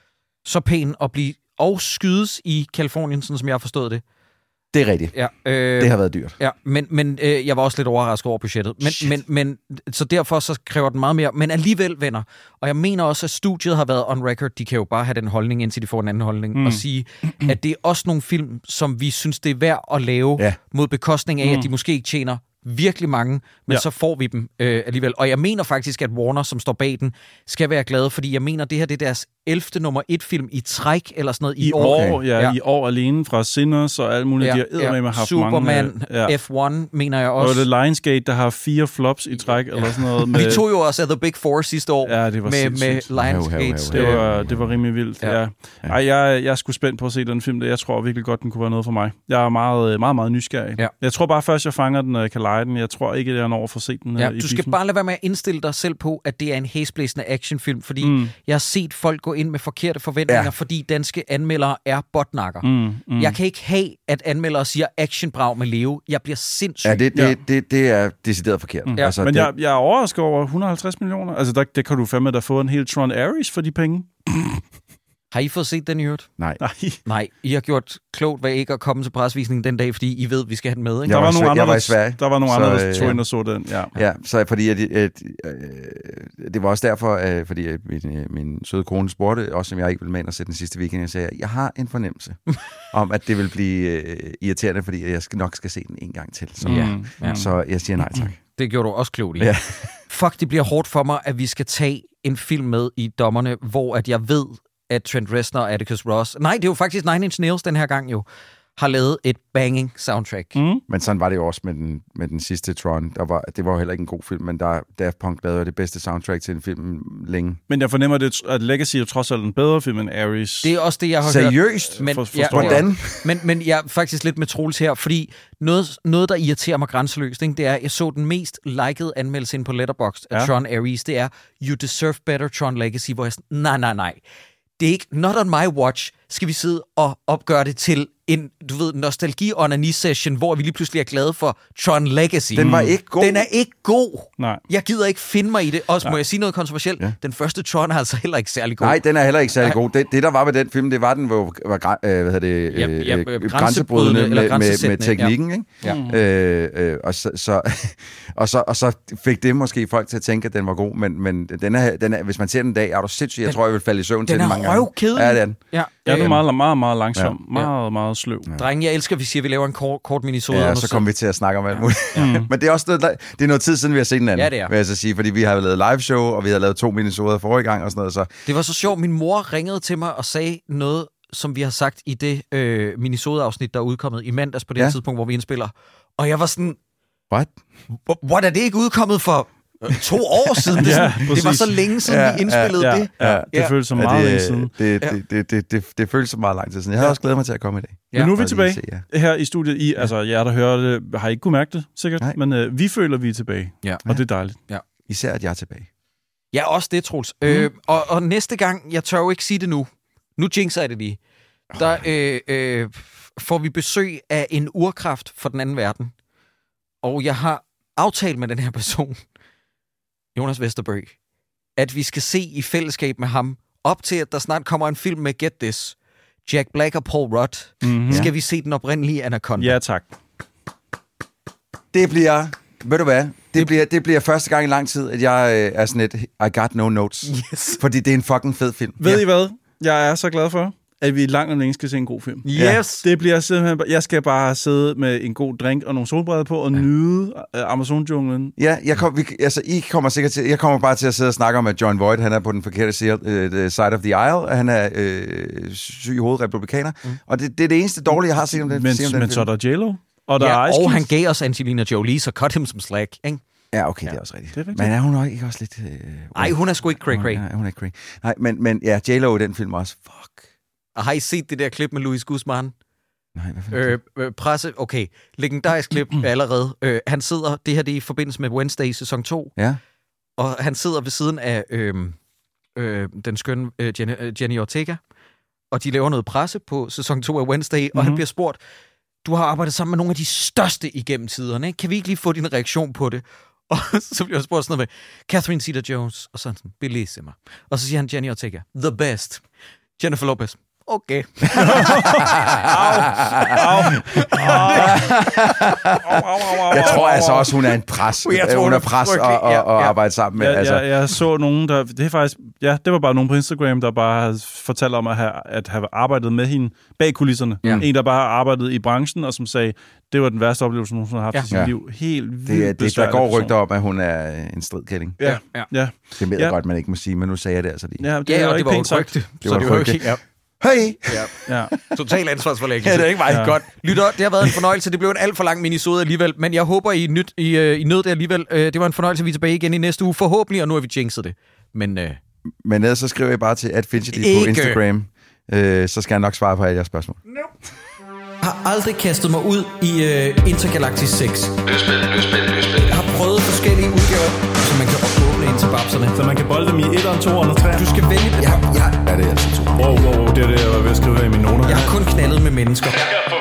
så pæn at blive... Og skydes i Kalifornien, sådan som jeg har forstået det. Det er rigtigt. Ja, øh, det har været dyrt. Ja, men, men øh, jeg var også lidt overrasket over budgettet. Men, men, men, så derfor så kræver den meget mere. Men alligevel, venner, og jeg mener også, at studiet har været on record. De kan jo bare have den holdning, indtil de får en anden holdning. Mm. Og sige, at det er også nogle film, som vi synes, det er værd at lave, ja. Mod bekostning af, mm. at de måske ikke tjener virkelig mange, men ja. Så får vi dem øh, alligevel. Og jeg mener faktisk, at Warner, som står bag den, skal være glade, fordi jeg mener, det her det er deres ellevte nummer et film i træk, eller sådan noget, i, I år. år. Ja, ja, i år alene fra Sinners og alt muligt. Ja, De har eddermame ja. haft Superman, mange... Ja. F et, mener jeg også. Og det Lionsgate, der har fire flops i træk, eller sådan noget. Med... Vi tog jo også af The Big Four sidste år, ja, det var med, med Lionsgate. Det var, det var rimelig vildt, ja. ja. Ej, jeg, jeg er sgu spændt på at se den film, der. Jeg tror virkelig godt, den kunne være noget for mig. Jeg er meget, meget, meget nysgerrig. Ja. Jeg tror bare først, jeg fanger den, og jeg kan lege den. Jeg tror ikke, det er når for at se den ja, i du skal biffen. bare lade være med at indstille dig selv på, at det er en hæsblæsende actionfilm, fordi mm. jeg har set folk gå ind med forkerte forventninger, ja. Fordi danske anmeldere er botnakker. Mm, mm. Jeg kan ikke have, at anmeldere siger actionbrag med Leo. Jeg bliver sindssyg. Ja, det, det, ja. det, det, det er decideret forkert. Mm. Ja. Altså, Men det... jeg, jeg er overrasket over et hundrede og halvtreds millioner. Altså, der, der kan du fandme da få en hel Tron Ares for de penge. Har I fået set den i øvrigt? Nej. Nej. Nej, I har gjort klogt ved ikke at komme til presvisningen den dag, fordi I ved, at vi skal have den med, ikke? Der var, var nogle andre, andre, var i Sverige, der var nogle så, andre, der tog ja. ind og så den. Ja, ja så fordi at, at, at, det var også derfor, at, fordi at min, min søde kone spurgte, også som jeg ikke ville med ind og sætte den sidste weekend, jeg sagde, jeg har en fornemmelse om, at det vil blive uh, irriterende, fordi jeg skal, nok skal se den en gang til. Så, ja. Ja. så jeg siger nej tak. Det gjorde du også klogt i. Ja. Fuck, det bliver hårdt for mig, at vi skal tage en film med i dommerne, hvor at jeg ved, at Trent Reznor og Atticus Ross... Nej, det er jo faktisk Nine Inch Nails den her gang jo, har lavet et banging soundtrack. Mm. Men sådan var det jo også med den, med den sidste Tron. Der var, det var jo heller ikke en god film, men der Daft Punk lavede det bedste soundtrack til en film længe. Men jeg fornemmer, det, at Legacy er trods alt en bedre film end Ares. Det er også det, jeg har Seriøst? hørt. Seriøst? Men, for, ja, hvordan? Men, men jeg er faktisk lidt med Troels her, fordi noget, noget der irriterer mig grænseløst, ikke, det er, jeg så den mest likede anmeldelse ind på Letterboxd af ja. Tron Ares, det er You Deserve Better Tron Legacy, hvor jeg sådan, nej, nej, nej. Det er ikke, not on my watch, skal vi sidde og opgøre det til en, du ved, nostalgi-onani-session, hvor vi lige pludselig er glade for Tron Legacy. Den var ikke god. Den er ikke god. Nej. Jeg gider ikke finde mig i det. Også Nej. må jeg sige noget kontroversielt. Ja. Den første Tron er altså heller ikke særlig god. Nej, den er heller ikke særlig god. Det, det der var med den film, det var den, hvor var øh, hvad hedder det, ja, ja, øh, grænsebrydende med, med, med teknikken, ja. ikke? Ja. Øh, øh, og, så, så, og, så, og så fik det måske folk til at tænke, at den var god, men, men den er, den er, hvis man ser den en dag, er du sindssygt, jeg den, tror, jeg vil falde i søvn til den mange gange. Den er røvkedelig. Ja, det er den. Ja. Ja, den er meget, meget, meget langsom. Ja. Meget, ja. meget sløv. Ja. Drenge, jeg elsker, at vi siger, at vi laver en kort, kort minisode. Ja, så kommer vi til at snakke om alt muligt. Ja. Ja. Men det er også noget, det er noget tid siden, vi har set den anden, ja, det er. vil jeg så sige, fordi vi har lavet live show, og vi har lavet to minisoder forrige gang og sådan noget. Så. Det var så sjovt. Min mor ringede til mig og sagde noget, som vi har sagt i det øh, minisode-afsnit, der er udkommet i mandags på det ja. tidspunkt, hvor vi indspiller. Og jeg var sådan... What? What, er det ikke udkommet for... To år siden. Det, ja, det var så længe siden, ja, vi indspillede ja, det. Ja, ja. Det føles så meget ja, længe siden. Det, det, det, det, det, det, det føles så meget lang tid siden. Jeg har ja. også glædet mig til at komme i dag. Ja. Men nu er vi tilbage se, ja. her i studiet. I, altså, jer, der hører det, har ikke kunne mærke det, sikkert. Nej. Men øh, vi føler, vi er tilbage. Ja. Og det er dejligt. Ja. Især, at jeg er tilbage. Ja, også det, Troels. Mm. Øh, og, og næste gang, jeg tør jo ikke sige det nu. Nu jinxer jeg det lige. Der øh, øh, får vi besøg af en urkraft for den anden verden. Og jeg har aftalt med den her person, Jonas Vesterbøg, at vi skal se i fællesskab med ham, op til at der snart kommer en film med Get This, Jack Black og Paul Rudd, mm-hmm. skal vi se den oprindelige Anaconda. Ja, tak. Det bliver... Ved du hvad? Det, det, bliver, det bliver første gang i lang tid, at jeg øh, er sådan et I got no notes. Yes. Fordi det er en fucking fed film. Ved ja. I hvad? Jeg er så glad for, at vi langt og længe skal se en god film. Yes! Ja, det bliver simpelthen... Jeg skal bare sidde med en god drink og nogle solbriller på og ja. nyde uh, Amazon-junglen. Ja, jeg, kom, vi, altså, I kommer sikkert til, jeg kommer bare til at sidde og snakke om, at John Voight, han er på den forkerte side, uh, side of the aisle, at han er uh, syg i hovedet republikaner. Mm. Og det, det er det eneste dårlige, jeg har set om den, men, set om den men så er der J-Lo. Og, der ja, er og han gav os Angelina Jolie, så cut him som slack, ikke? Ja, okay, ja. det er også rigtigt. Det er men er hun nok ikke også lidt... Nej, øh, hun er sgu ikke cray-cray. Ja, hun er ikke cray. Nej, men, men ja, J-Lo i den film også. Fuck. Og har I set det der klip med Luis Guzman? Nej, hvad for øh, øh, presse, okay. Legendarisk klip allerede. Øh, han sidder, det her det er i forbindelse med Wednesday sæson to. Ja. Og han sidder ved siden af øh, øh, den skønne øh, Jenny, øh, Jenny Ortega. Og de laver noget presse på sæson to af Wednesday. Mm-hmm. Og han bliver spurgt, du har arbejdet sammen med nogle af de største igennem tiderne, ikke? Kan vi ikke lige få din reaktion på det? Og så bliver jeg spurgt sådan noget med, Catherine Zeta-Jones, og sådan, bellissima. Og så siger han Jenny Ortega, the best. Jennifer Lopez, okay. Jeg tror altså også, hun er en pres. Jeg tror, hun er pres at og, og, og arbejde sammen med. Jeg, altså. jeg, jeg så nogen, der... Det er faktisk... Ja, det var bare nogen på Instagram, der bare havde fortalt om at have, at have arbejdet med hende bag kulisserne. Ja. En, der bare har arbejdet i branchen, og som sagde, det var den værste oplevelse, hun har haft ja. i sit ja. liv. Helt vildt det, det, der går rygter om, at hun er en stridkælling. Ja, ja. ja. Det ved jeg ja. godt, man ikke må sige, men nu sagde jeg det altså lige. Ja, det, ja, og det var jo et rygte. Det var et rygte. Hey! Ja. Ja. Total ansvarsforlæggelse. Ja, det er ikke meget ja. godt. Lytter, det har været en fornøjelse. Det blev en alt for lang minisode alligevel, men jeg håber, I, nyt, I, uh, I nød det alligevel. Uh, det var en fornøjelse, vi er tilbage igen i næste uge. Forhåbentlig, og nu har vi jinxet det. Men, uh... men ellers så skriver jeg bare til at Finchley på Instagram. Uh, så skal jeg nok svare på alle jeres spørgsmål. Nope. Jeg har aldrig kastet mig ud i uh, Intergalactic seks. Løsspil, løsspil, løsspil. Jeg har prøvet forskellige udgaver, så man kan åbne ind til babserne. Så man kan bolde dem i etteren, toeren og treeren. Du skal vælge... Ja, ja. Ja, det er altså to. Wow, wow, wow, det er det, jeg var ved at skrive i mine noter. Jeg har kun knaldet med mennesker. Jeg